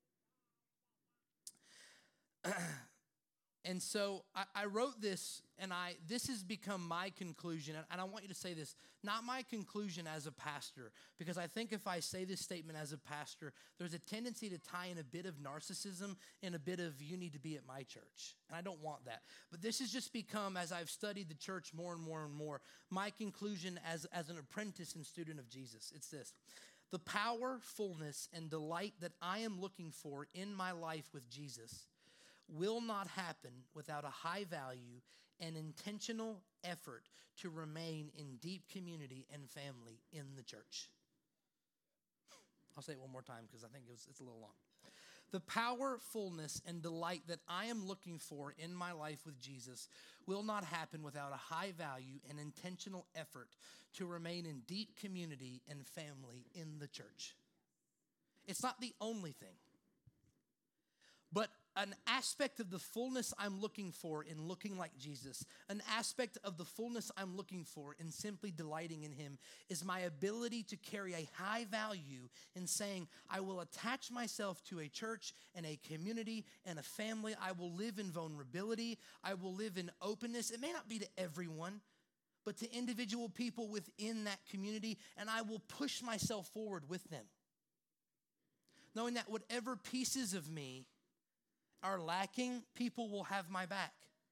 heart. And so I, I wrote this, and I this has become my conclusion. And I want you to say this, not my conclusion as a pastor, because I think if I say this statement as a pastor, there's a tendency to tie in a bit of narcissism and a bit of you need to be at my church. And I don't want that. But this has just become, as I've studied the church more and more and more, my conclusion as, as an apprentice and student of Jesus. It's this. The power, fullness, and delight that I am looking for in my life with Jesus will not happen without a high value and intentional effort to remain in deep community and family in the church. I'll say it one more time because I think it was, it's a little long. The power, fullness, and delight that I am looking for in my life with Jesus will not happen without a high value and intentional effort to remain in deep community and family in the church. It's not the only thing, but an aspect of the fullness I'm looking for in looking like Jesus, an aspect of the fullness I'm looking for in simply delighting in him is my ability to carry a high value in saying, I will attach myself to a church and a community and a family. I will live in vulnerability. I will live in openness. It may not be to everyone, but to individual people within that community, and I will push myself forward with them, knowing that whatever pieces of me are lacking, people will have my back.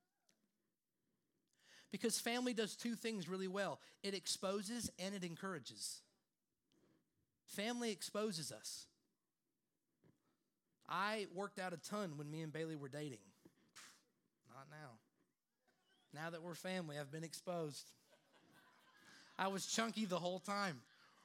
Because family does two things really well. It exposes and it encourages. Family exposes us. I worked out a ton when me and Bailey were dating. Not now. Now that we're family, I've been exposed. I was chunky the whole time.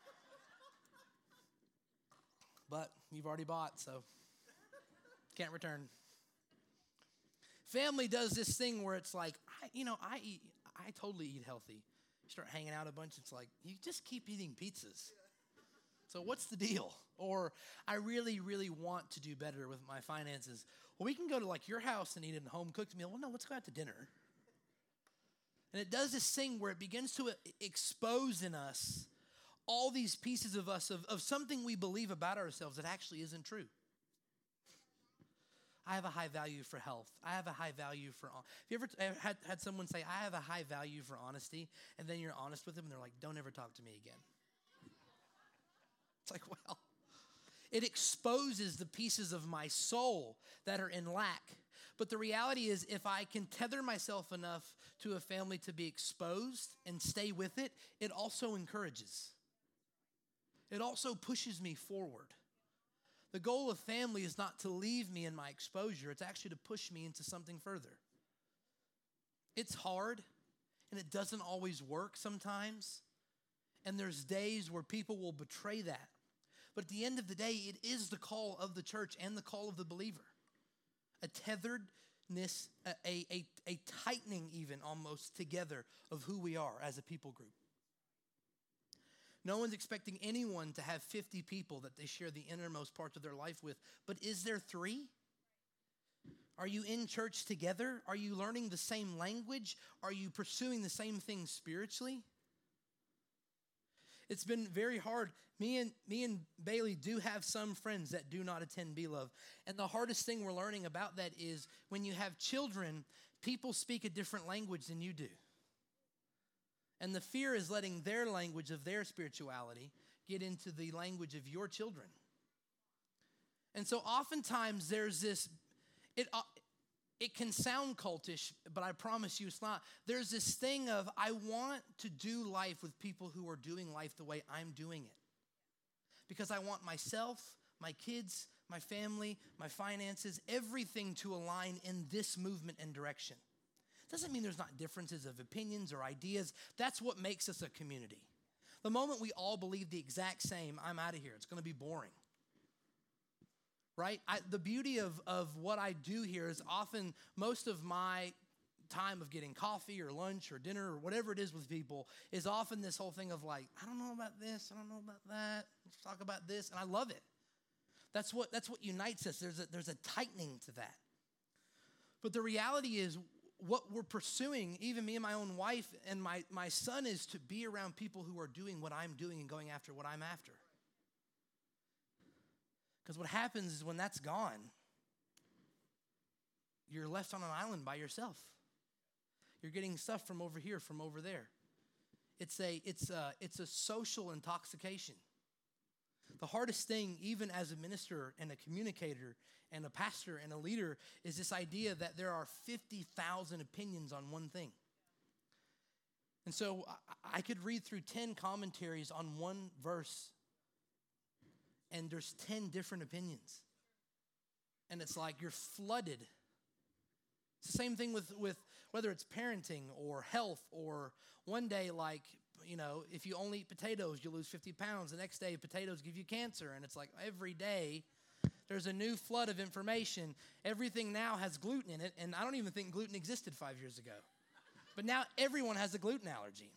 But you've already bought, so can't return. Family does this thing where it's like, I, you know, I eat, I totally eat healthy. You start hanging out a bunch, it's like, you just keep eating pizzas. So what's the deal? Or I really, really want to do better with my finances. Well, we can go to like your house and eat a home-cooked meal. Well, no, let's go out to dinner. And it does this thing where it begins to expose in us all these pieces of us, of, of something we believe about ourselves that actually isn't true. I have a high value for health. I have a high value for, have you ever t- had, had someone say, I have a high value for honesty, and then you're honest with them, and they're like, don't ever talk to me again. It's like, well, it exposes the pieces of my soul that are in lack. But the reality is, if I can tether myself enough to a family to be exposed and stay with it, it also encourages. It also pushes me forward. The goal of family is not to leave me in my exposure. It's actually to push me into something further. It's hard, and it doesn't always work sometimes. And there's days where people will betray that. But at the end of the day, it is the call of the church and the call of the believer. A tetheredness, a, a, a tightening even almost together of who we are as a people group. No one's expecting anyone to have fifty people that they share the innermost parts of their life with. But is there three? Are you in church together? Are you learning the same language? Are you pursuing the same things spiritually? It's been very hard. Me and me and Bailey do have some friends that do not attend B-Love. And the hardest thing we're learning about that is when you have children, people speak a different language than you do. And the fear is letting their language of their spirituality get into the language of your children. And so oftentimes there's this, it, uh, it can sound cultish, but I promise you it's not. There's this thing of, I want to do life with people who are doing life the way I'm doing it. Because I want myself, my kids, my family, my finances, everything to align in this movement and direction. Doesn't mean there's not differences of opinions or ideas. That's what makes us a community. The moment we all believe the exact same, I'm out of here. It's going to be boring. Right? I, the beauty of, of what I do here is often most of my time of getting coffee or lunch or dinner or whatever it is with people is often this whole thing of like, I don't know about this, I don't know about that. Let's talk about this. And I love it. That's what, that's what unites us. There's a, there's a tightening to that. But the reality is, what we're pursuing, even me and my own wife and my, my son, is to be around people who are doing what I'm doing and going after what I'm after. Because what happens is when that's gone, you're left on an island by yourself. You're getting stuff from over here, from over there. It's a, it's a, it's a social intoxication. The hardest thing, even as a minister and a communicator and a pastor and a leader, is this idea that there are fifty thousand opinions on one thing. And so I, I could read through ten commentaries on one verse, and there's ten different opinions. And it's like you're flooded. It's the same thing with, with whether it's parenting or health, or one day, like, you know, if you only eat potatoes, you lose fifty pounds. The next day, potatoes give you cancer. And it's like every day, there's a new flood of information. Everything now has gluten in it, and I don't even think gluten existed five years ago. But now everyone has a gluten allergy.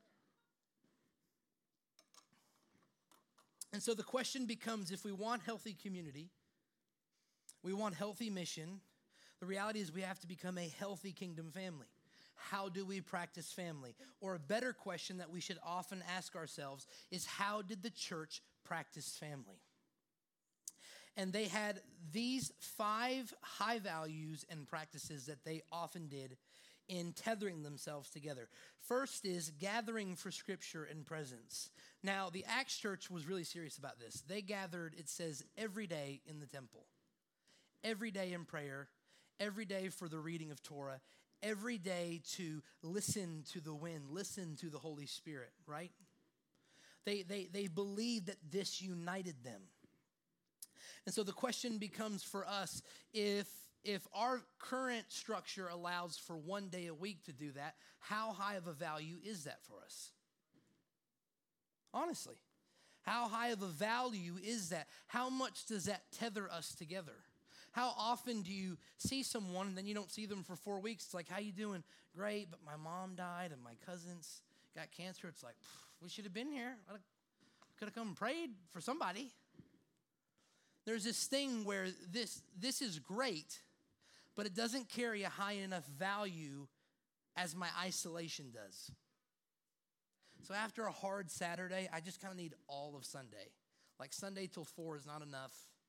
And so the question becomes, if we want healthy community, we want healthy mission, the reality is we have to become a healthy kingdom family. How do we practice family? Or a better question that we should often ask ourselves is, how did the church practice family? And they had these five high values and practices that they often did in tethering themselves together. First is gathering for scripture and presence. Now, the Acts church was really serious about this. They gathered, it says, every day in the temple, every day in prayer, every day for the reading of Torah, every day to listen to the wind, listen to the Holy Spirit, right? They, they, they believed that this united them. And so the question becomes for us, if, if our current structure allows for one day a week to do that, how high of a value is that for us? Honestly, how high of a value is that? How much does that tether us together? How often do you see someone and then you don't see them for four weeks? It's like, how you doing? Great, but my mom died and my cousins got cancer. It's like, we should have been here. I could have come and prayed for somebody. There's this thing where this, this is great, but it doesn't carry a high enough value as my isolation does. So after a hard Saturday, I just kind of need all of Sunday. Like Sunday till four is not enough.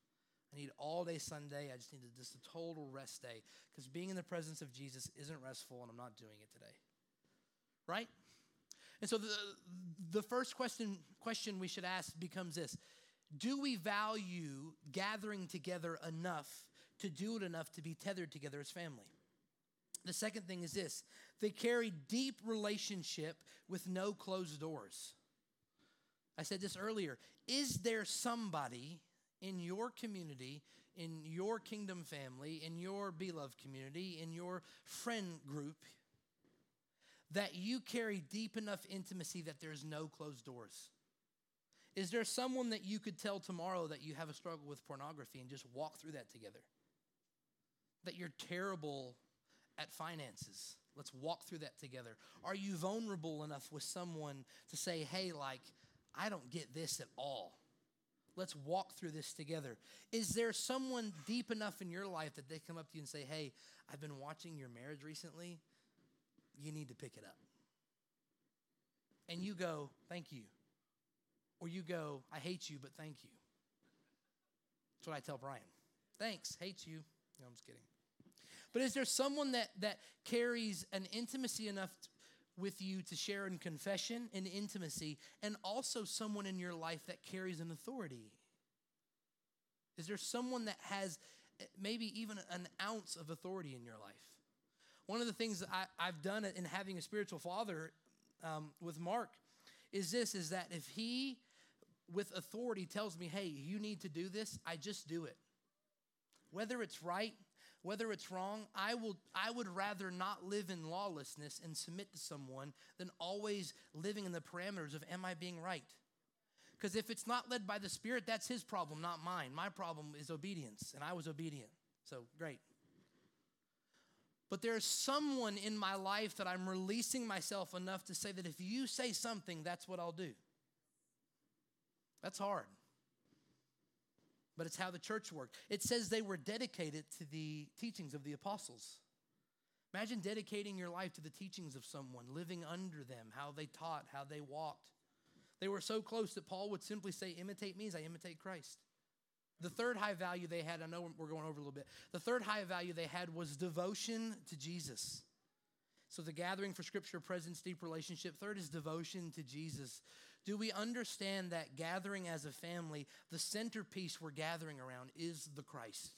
I need all day Sunday. I just need a, just a total rest day because being in the presence of Jesus isn't restful and I'm not doing it today. Right? And so the, the first question, question we should ask becomes this. Do we value gathering together enough to do it enough to be tethered together as family? The second thing is this. They carry deep relationship with no closed doors. I said this earlier. Is there somebody in your community, in your kingdom family, in your beloved community, in your friend group, that you carry deep enough intimacy that there's no closed doors? Is there someone that you could tell tomorrow that you have a struggle with pornography and just walk through that together? That you're terrible at finances. Let's walk through that together. Are you vulnerable enough with someone to say, hey, like, I don't get this at all. Let's walk through this together. Is there someone deep enough in your life that they come up to you and say, hey, I've been watching your marriage recently. You need to pick it up. And you go, thank you. Or you go, I hate you, but thank you. That's what I tell Brian. Thanks, hate you. No, I'm just kidding. But is there someone that, that carries an intimacy enough t- with you to share in confession and intimacy, and also someone in your life that carries an authority? Is there someone that has maybe even an ounce of authority in your life? One of the things that I, I've done in having a spiritual father um, with Mark is this, is that if he, with authority, tells me, hey, you need to do this, I just do it. Whether it's right, whether it's wrong, I will. I would rather not live in lawlessness and submit to someone than always living in the parameters of, am I being right? Because if it's not led by the Spirit, that's his problem, not mine. My problem is obedience, and I was obedient. So, great. But there's someone in my life that I'm releasing myself enough to say that if you say something, that's what I'll do. That's hard. But it's how the church worked. It says they were dedicated to the teachings of the apostles. Imagine dedicating your life to the teachings of someone, living under them, how they taught, how they walked. They were so close that Paul would simply say, imitate me as I imitate Christ. The third high value they had, I know we're going over a little bit. The third high value they had was devotion to Jesus. So the gathering for scripture, presence, deep relationship. Third is devotion to Jesus. Do we understand that gathering as a family, the centerpiece we're gathering around is the Christ?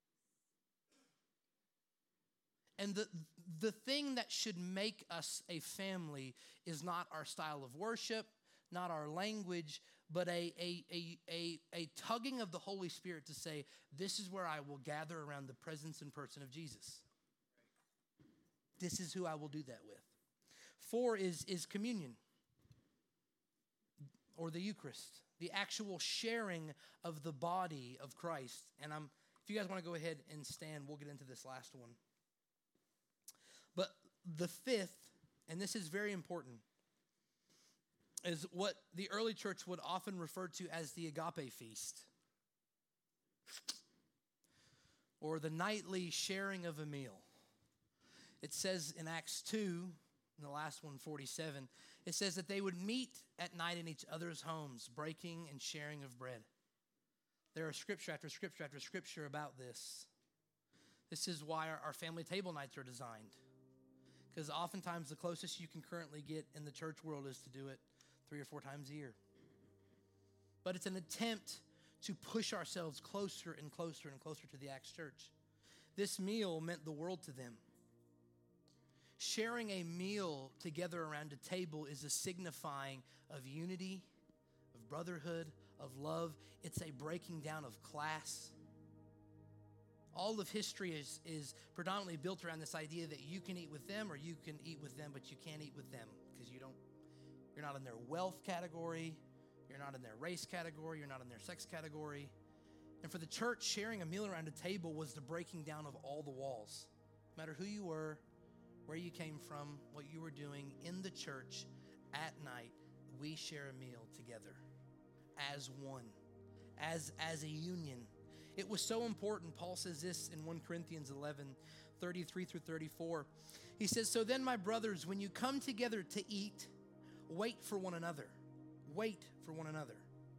And the, the thing that should make us a family is not our style of worship, not our language, but a, a, a, a, a tugging of the Holy Spirit to say, this is where I will gather around the presence and person of Jesus. This is who I will do that with. Four is, is communion, or the Eucharist, the actual sharing of the body of Christ. And I'm, if you guys want to go ahead and stand, we'll get into this last one. But the fifth, and this is very important, is what the early church would often refer to as the agape feast, or the nightly sharing of a meal. It says in Acts two, in the last one, forty-seven, it says that they would meet at night in each other's homes, breaking and sharing of bread. There are scripture after scripture after scripture about this. This is why our, our family table nights are designed. Because oftentimes the closest you can currently get in the church world is to do it three or four times a year. But it's an attempt to push ourselves closer and closer and closer to the Acts church. This meal meant the world to them. Sharing a meal together around a table is a signifying of unity, of brotherhood, of love. It's a breaking down of class. All of history is, is predominantly built around this idea that you can eat with them or you can eat with them, but you can't eat with them because you don't, you're not in their wealth category, you're not in their race category, you're not in their sex category. And for the church, sharing a meal around a table was the breaking down of all the walls. No matter who you were, where you came from, what you were doing in the church at night, we share a meal together as one, as, as a union. It was so important. Paul says this in First Corinthians eleven, thirty-three through thirty-four. He says, so then, my brothers, when you come together to eat, wait for one another. Wait for one another.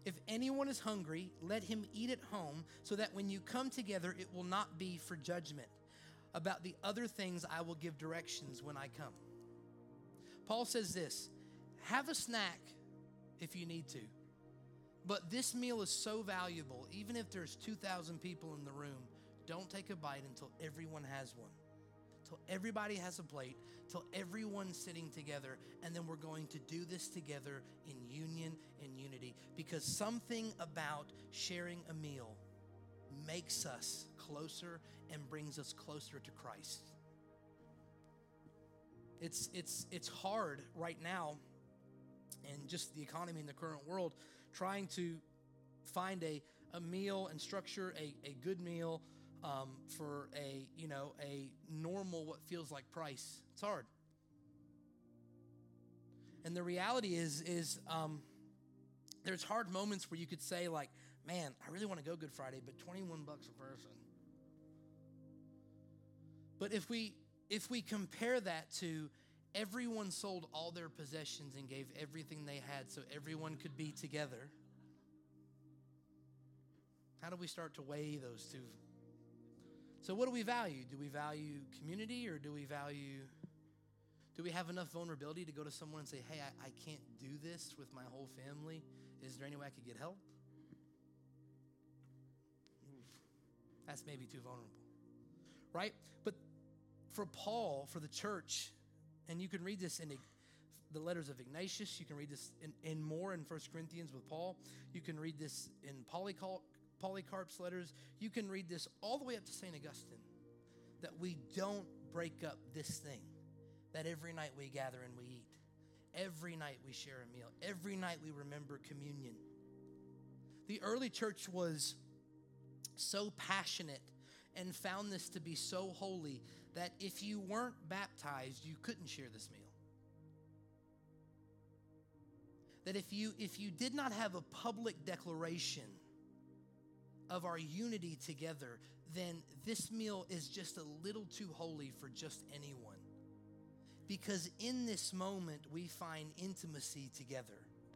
If anyone is hungry, let him eat at home, so that when you come together, it will not be for judgment. About the other things, I will give directions when I come. Paul says this, have a snack if you need to. But this meal is so valuable, even if there's two thousand people in the room, don't take a bite until everyone has one. Till everybody has a plate, till everyone's sitting together, and then we're going to do this together in union and unity, because something about sharing a meal makes us closer and brings us closer to Christ. It's it's it's hard right now, and just the economy in the current world, trying to find a, a meal and structure a, a good meal um, for a, you know, a normal, what feels like price. It's hard. And the reality is, is um, there's hard moments where you could say like, man, I really want to go Good Friday, but twenty-one bucks a person. But if we, if we compare that to everyone sold all their possessions and gave everything they had so everyone could be together, how do we start to weigh those two? So what do we value? Do we value community, or do we value, do we have enough vulnerability to go to someone and say, hey, I, I can't do this with my whole family. Is there any way I could get help? Oof, that's maybe too vulnerable, right? But for Paul, for the church, and you can read this in the letters of Ignatius, you can read this in, in more in First Corinthians with Paul, you can read this in Polycarp, Polycarp's letters, you can read this all the way up to Saint Augustine, that we don't break up this thing, that every night we gather and we eat, every night we share a meal, every night we remember communion. The early church was so passionate and found this to be so holy that if you weren't baptized, you couldn't share this meal. That if you if you did not have a public declaration of our unity together, then this meal is just a little too holy for just anyone. Because in this moment, we find intimacy together.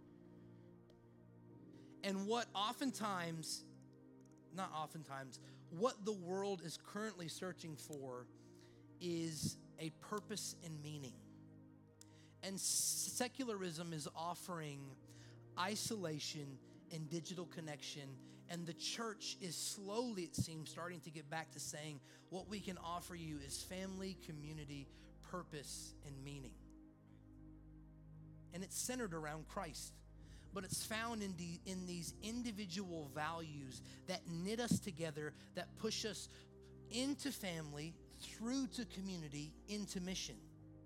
And what oftentimes, not oftentimes, what the world is currently searching for is a purpose and meaning. And secularism is offering isolation and digital connection, and the church is slowly, it seems, starting to get back to saying what we can offer you is family, community, purpose, and meaning. And it's centered around Christ, but it's found in, the, in these individual values that knit us together, that push us into family, through to community, into mission.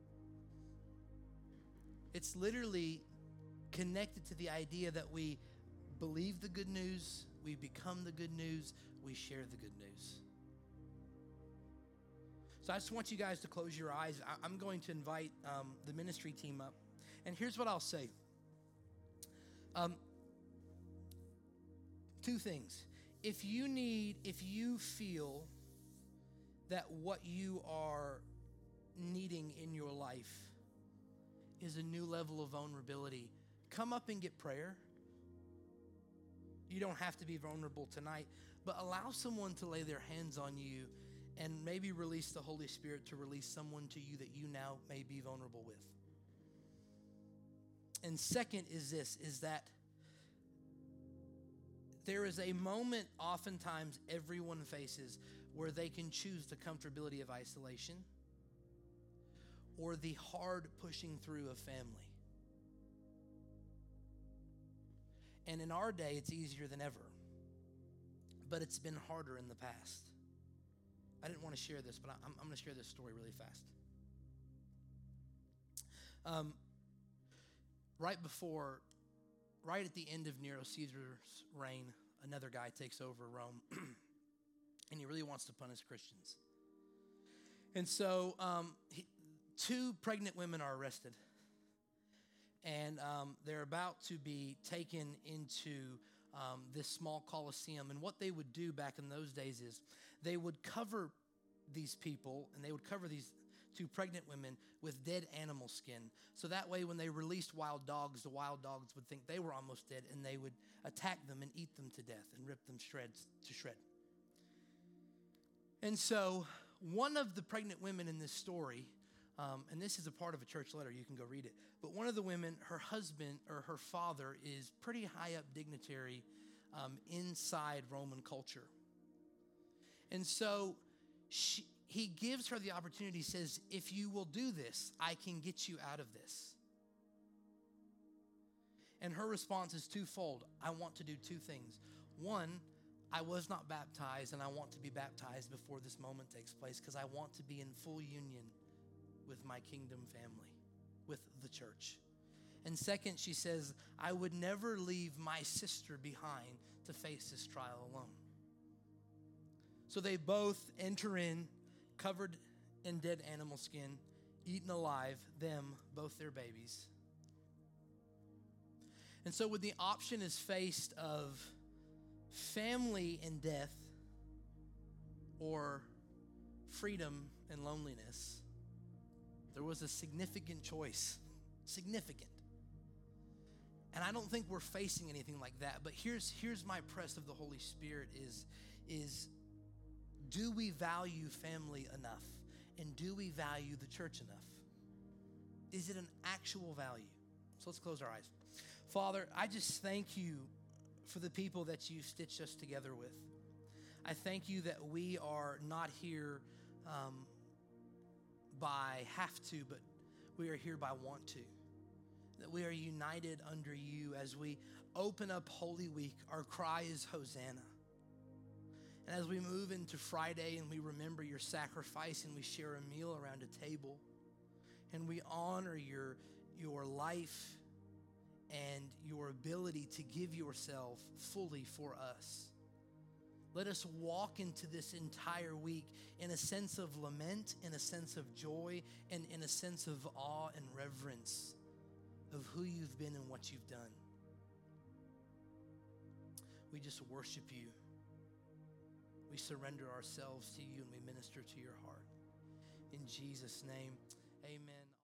It's literally connected to the idea that we believe the good news, we become the good news, we share the good news. So I just want you guys to close your eyes. I, I'm going to invite um, the ministry team up. And here's what I'll say. Um, two things. If you need, if you feel that what you are needing in your life is a new level of vulnerability, come up and get prayer. You don't have to be vulnerable tonight, but allow someone to lay their hands on you and maybe release the Holy Spirit to release someone to you that you now may be vulnerable with. And second is this, is that there is a moment oftentimes everyone faces where they can choose the comfortability of isolation or the hard pushing through of family. And in our day, it's easier than ever, but it's been harder in the past. I didn't want to share this, but I'm, I'm going to share this story really fast. Um, right before, right at the end of Nero Caesar's reign, another guy takes over Rome, and he really wants to punish Christians. And so um, he, two pregnant women are arrested, and um, they're about to be taken into um, this small coliseum. And what they would do back in those days is they would cover these people, and they would cover these to pregnant women with dead animal skin. So that way when they released wild dogs, the wild dogs would think they were almost dead, and they would attack them and eat them to death and rip them shreds to shred. And so one of the pregnant women in this story, um, and this is a part of a church letter, you can go read it, but one of the women, her husband or her father is pretty high up dignitary um, inside Roman culture. And so she, he gives her the opportunity, says, if you will do this, I can get you out of this. And her response is twofold. I want to do two things. One, I was not baptized, and I want to be baptized before this moment takes place because I want to be in full union with my kingdom family, with the church. And second, she says, I would never leave my sister behind to face this trial alone. So they both enter in, covered in dead animal skin, eaten alive, them, both their babies. And so when the option is faced of family and death or freedom and loneliness, there was a significant choice. Significant. And I don't think we're facing anything like that, but here's here's my press of the Holy Spirit is, is do we value family enough? And do we value the church enough? Is it an actual value? So let's close our eyes. Father, I just thank you for the people that you've stitched us together with. I thank you that we are not here um, by have to, but we are here by want to. That we are united under you as we open up Holy Week. Our cry is Hosanna. And as we move into Friday and we remember your sacrifice and we share a meal around a table and we honor your, your life and your ability to give yourself fully for us. Let us walk into this entire week in a sense of lament, in a sense of joy, and in a sense of awe and reverence of who you've been and what you've done. We just worship you. We surrender ourselves to you and we minister to your heart. In Jesus' name, amen.